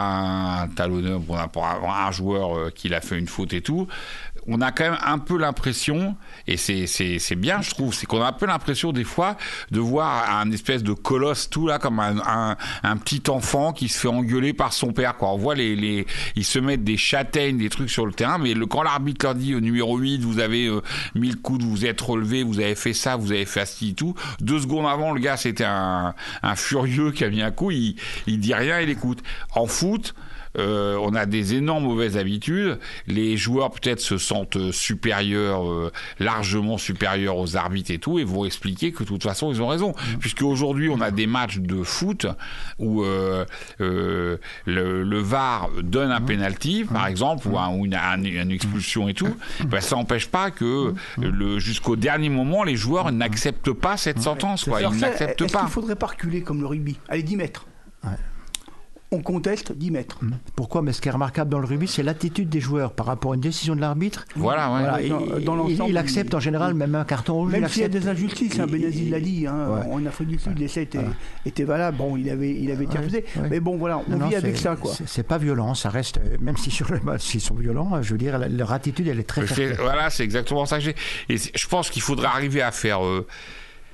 à un talonneur pour un, pour un joueur qui l'a fait une faute et tout, on a quand même un peu l'impression, et c'est, c'est, c'est bien je trouve, c'est qu'on a un peu l'impression des fois de voir un espèce de colosse tout là, comme un, un, un petit enfant qui se fait engueuler par son père, quoi. On voit les, les, ils se mettent des châtaignes, des trucs sur le terrain, mais le, quand l'arbitre leur dit au numéro huit, vous avez euh, mis le coude, vous êtes relevé, vous avez fait ça, vous avez fait ci et tout, deux secondes avant, le gars c'était un, un furieux qui a mis un coup, il, il dit rien, il écoute. En foot, Euh, on a des énormes mauvaises habitudes. Les joueurs peut-être se sentent supérieurs, euh, largement supérieurs aux arbitres et tout, et vont expliquer que de toute façon ils ont raison. Mmh. Puisque aujourd'hui on a des matchs de foot où euh, euh, le, le V A R donne un penalty, par exemple, ou, un, ou une, un, une expulsion et tout. Ben, ça n'empêche pas que le, jusqu'au dernier moment les joueurs n'acceptent pas cette sentence. Quoi. Ils n'acceptent est-ce pas. Est-ce qu'il ne faudrait pas reculer comme le rugby? Allez, dix mètres. Ouais. On conteste dix mètres. Pourquoi? Mais ce qui est remarquable dans le rugby, c'est l'attitude des joueurs par rapport à une décision de l'arbitre. Voilà, ouais. voilà. Dans, dans l'ensemble, il, il accepte en général même un carton rouge. Même s'il y a des injustices, hein, Benazir l'a dit, hein, ouais. en Afrique du Sud, l'essai était, ouais. était valable. Bon, il avait, il avait été refusé. Ouais, ouais. Mais bon, voilà, on non, vit non, avec ça, quoi. C'est, c'est pas violent, ça reste, même si sur le match, ils sont violents, je veux dire, leur attitude, elle est très forte. Voilà, c'est exactement ça que j'ai. Et je pense qu'il faudrait arriver à faire. Euh,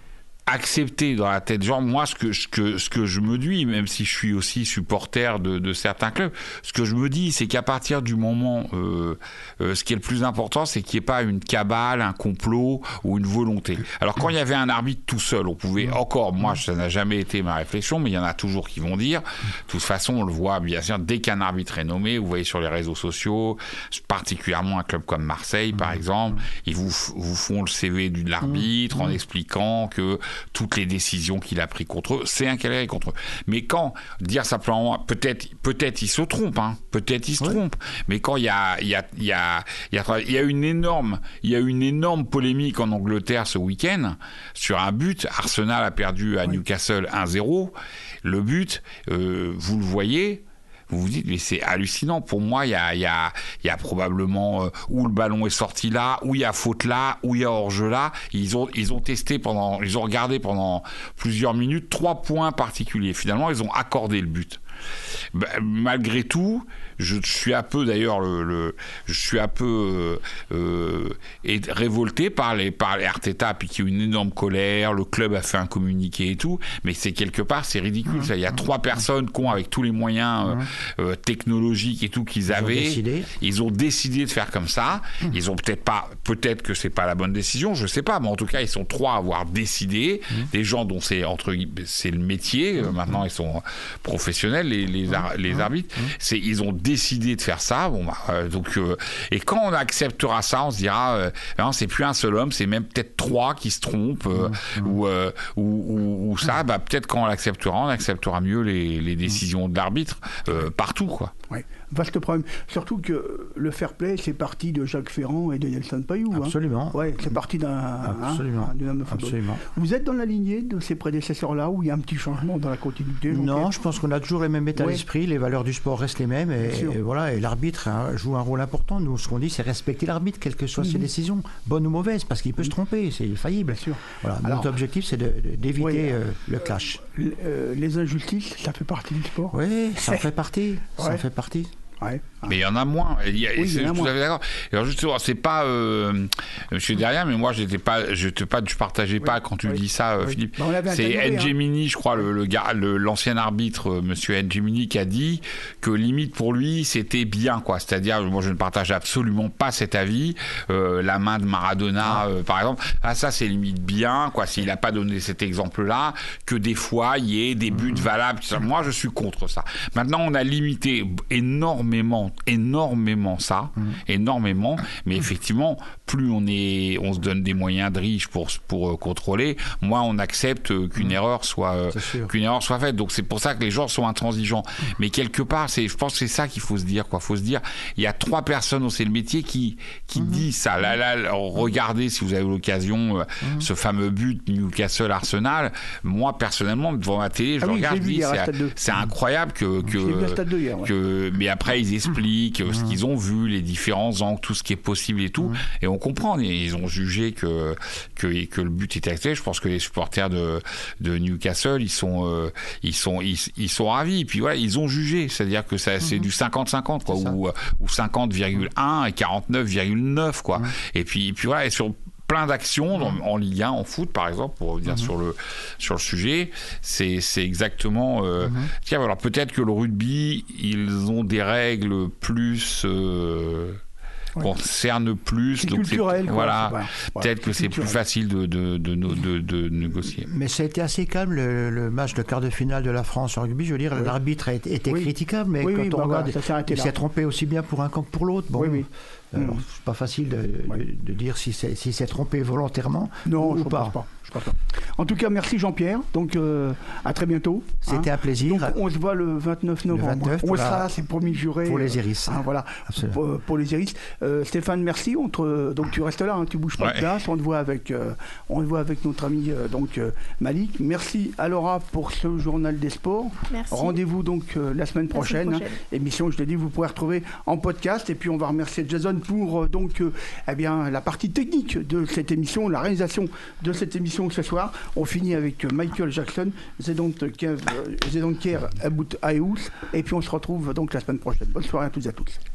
accepter dans la tête des gens, moi ce que, ce que, ce que je me dis, même si je suis aussi supporter de, de certains clubs, ce que je me dis, c'est qu'à partir du moment, euh, euh, ce qui est le plus important, c'est qu'il n'y ait pas une cabale, un complot ou une volonté. Alors quand il y avait un arbitre tout seul, on pouvait encore, moi ça n'a jamais été ma réflexion, mais il y en a toujours qui vont dire, de toute façon on le voit bien sûr, dès qu'un arbitre est nommé, vous voyez sur les réseaux sociaux, particulièrement un club comme Marseille par exemple, ils vous, vous font le C V de l'arbitre en expliquant que toutes les décisions qu'il a prises contre eux, c'est un calé contre eux. Mais quand, dire simplement, peut-être, peut-être il se trompe, hein, peut-être il se ouais. trompe, mais quand il y a, il y a, il y a, il y a, il y a une énorme, il y a une énorme polémique en Angleterre ce week-end sur un but, Arsenal a perdu à ouais. Newcastle un zéro, le but, euh, vous le voyez, vous vous dites, mais c'est hallucinant. Pour moi, il y a, y a, y a probablement euh, où le ballon est sorti là, où il y a faute là, où il y a hors-jeu là. Ils ont, ils ont testé pendant, ils ont regardé pendant plusieurs minutes trois points particuliers. Finalement, ils ont accordé le but. Bah, malgré tout, je suis un peu d'ailleurs le, le je suis un peu euh, euh, révolté par les par les Arteta, puis qu'il y a eu une énorme colère, le club a fait un communiqué et tout, mais c'est quelque part c'est ridicule. Mmh. Ça, il y a trois personnes qui ont, avec tous les moyens mmh. euh, euh, technologiques et tout qu'ils avaient, ils ont, ils ont décidé de faire comme ça. Mmh. Ils ont peut-être pas, peut-être que c'est pas la bonne décision, je sais pas, mais en tout cas ils sont trois à avoir décidé. Mmh. Des gens dont c'est entre c'est le métier, mmh. euh, maintenant ils sont professionnels. Les, les, ar- les arbitres, c'est, ils ont décidé de faire ça. Bon, bah, euh, donc, euh, et quand on acceptera ça, on se dira, euh, non, c'est plus un seul homme, c'est même peut-être trois qui se trompent, euh, mmh. ou, euh, ou, ou, ou ça, bah, peut-être quand on l'acceptera, on acceptera mieux les, les décisions de l'arbitre euh, partout, quoi. Ouais. Vaste problème. Surtout que le fair play, c'est parti de Jacques Ferrand et de Nelson Payou. Absolument. Hein. Ouais, c'est parti d'un, Absolument. Hein, d'un homme de football. Absolument. Vous êtes dans la lignée de ces prédécesseurs-là où il y a un petit changement dans la continuité? Non, je pense qu'on a toujours les mêmes états ouais. d'esprit, les valeurs du sport restent les mêmes, et, et voilà. Et l'arbitre hein, joue un rôle important. Nous, ce qu'on dit, c'est respecter l'arbitre, quelles que soient mmh. ses décisions, bonnes ou mauvaises, parce qu'il peut mmh. se tromper, c'est faillible. Bien sûr. Voilà. Alors, notre objectif, c'est de, de, d'éviter ouais, euh, le clash. Euh, les injustices, ça fait partie du sport. Oui, ça en fait partie. Ouais. Ça en fait partie. Ouais. Mais il y en a moins. Il y a, oui, c'est, il y en a tout moins. à fait d'accord. Alors justement, c'est pas euh, Monsieur derrière, mais moi j'étais pas, j'étais pas, je partageais oui. pas quand tu oui. dis ça, oui. Philippe. Bah, c'est N'Djamini, hein. je crois, le, le gars, le, l'ancien arbitre, Monsieur N'Djamini, qui a dit que limite pour lui c'était bien, quoi. C'est-à-dire, moi je ne partage absolument pas cet avis. Euh, la main de Maradona, ah. euh, par exemple, ah ça c'est limite bien, quoi. S'il a pas donné cet exemple-là, que des fois il y ait des buts mmh. valables. Moi je suis contre ça. Maintenant on a limité énormément. énormément ça, mmh. énormément, mais effectivement, plus on est, on se donne des moyens de riches pour pour euh, contrôler, moins on accepte euh, qu'une mmh. erreur soit euh, qu'une erreur soit faite. Donc c'est pour ça que les gens sont intransigeants. Mmh. Mais quelque part, c'est, je pense que c'est ça qu'il faut se dire, quoi. Faut se dire, il y a trois personnes dont c'est le métier qui qui mmh. disent ça. Là, là, là, regardez si vous avez l'occasion, euh, mmh. ce fameux but Newcastle Arsenal. Moi personnellement, devant ma télé, je ah oui, regarde, je dis, c'est, c'est incroyable que que, hier, ouais. que mais après ils expliquent Mmh. ce qu'ils ont vu, les différents angles, tout ce qui est possible et tout, mmh. et on comprend. Ils ont jugé que que, que le but était acté. Je pense que les supporters de de Newcastle, ils sont euh, ils sont ils, ils sont ravis. Et puis voilà, ils ont jugé, c'est-à-dire que ça, c'est mmh. du cinquante cinquante, quoi, ou ou cinquante virgule un et quarante-neuf virgule neuf, quoi. Mmh. Et puis et puis voilà, et sur plein d'actions mmh. en, en Ligue un, en foot par exemple, pour revenir mmh. sur le sur le sujet, c'est c'est exactement. Euh, mmh. Tiens, alors peut-être que le rugby, ils ont des règles plus. Euh, Ouais. concerne plus, c'est donc culturel, c'est, quoi, voilà, c'est, ouais. peut-être ouais, que c'est culturel. Plus facile de, de, de, de, de, de négocier. Mais ça a été assez calme le, le match de quart de finale de la France en rugby. Je veux dire, oui. l'arbitre a été, était oui. critiquable, mais oui, quand oui, on bah, regarde, voilà, il s'est trompé aussi bien pour un camp que pour l'autre. Bon, oui, oui. Alors, mmh. c'est pas facile de, oui. de, de dire si c'est, si c'est trompé volontairement non, ou je pas. Pense pas. Je pense pas. En tout cas, merci Jean-Pierre. Donc, euh, à très bientôt. C'était hein. un plaisir. Donc, on se voit le vingt-neuf novembre. Le vingt-neuf on sera, la... c'est promis juré. Pour les Iris. Hein, voilà. Pour, pour les Iris. Euh, Stéphane, merci. On te, donc, tu restes là, hein, tu bouges pas ouais. de place. On te voit avec, euh, on te voit avec notre ami euh, donc euh, Malik. Merci à Laura pour ce journal des sports. Merci. Rendez-vous donc euh, la semaine prochaine. La semaine prochaine. Hein, émission, je l'ai dit, vous pourrez retrouver en podcast. Et puis, on va remercier Jason pour donc euh, eh bien, la partie technique de cette émission, la réalisation de cette émission ce soir. On finit avec Michael Jackson, They Don't Care About Aeus, et puis on se retrouve donc la semaine prochaine. Bonne soirée à toutes et à tous.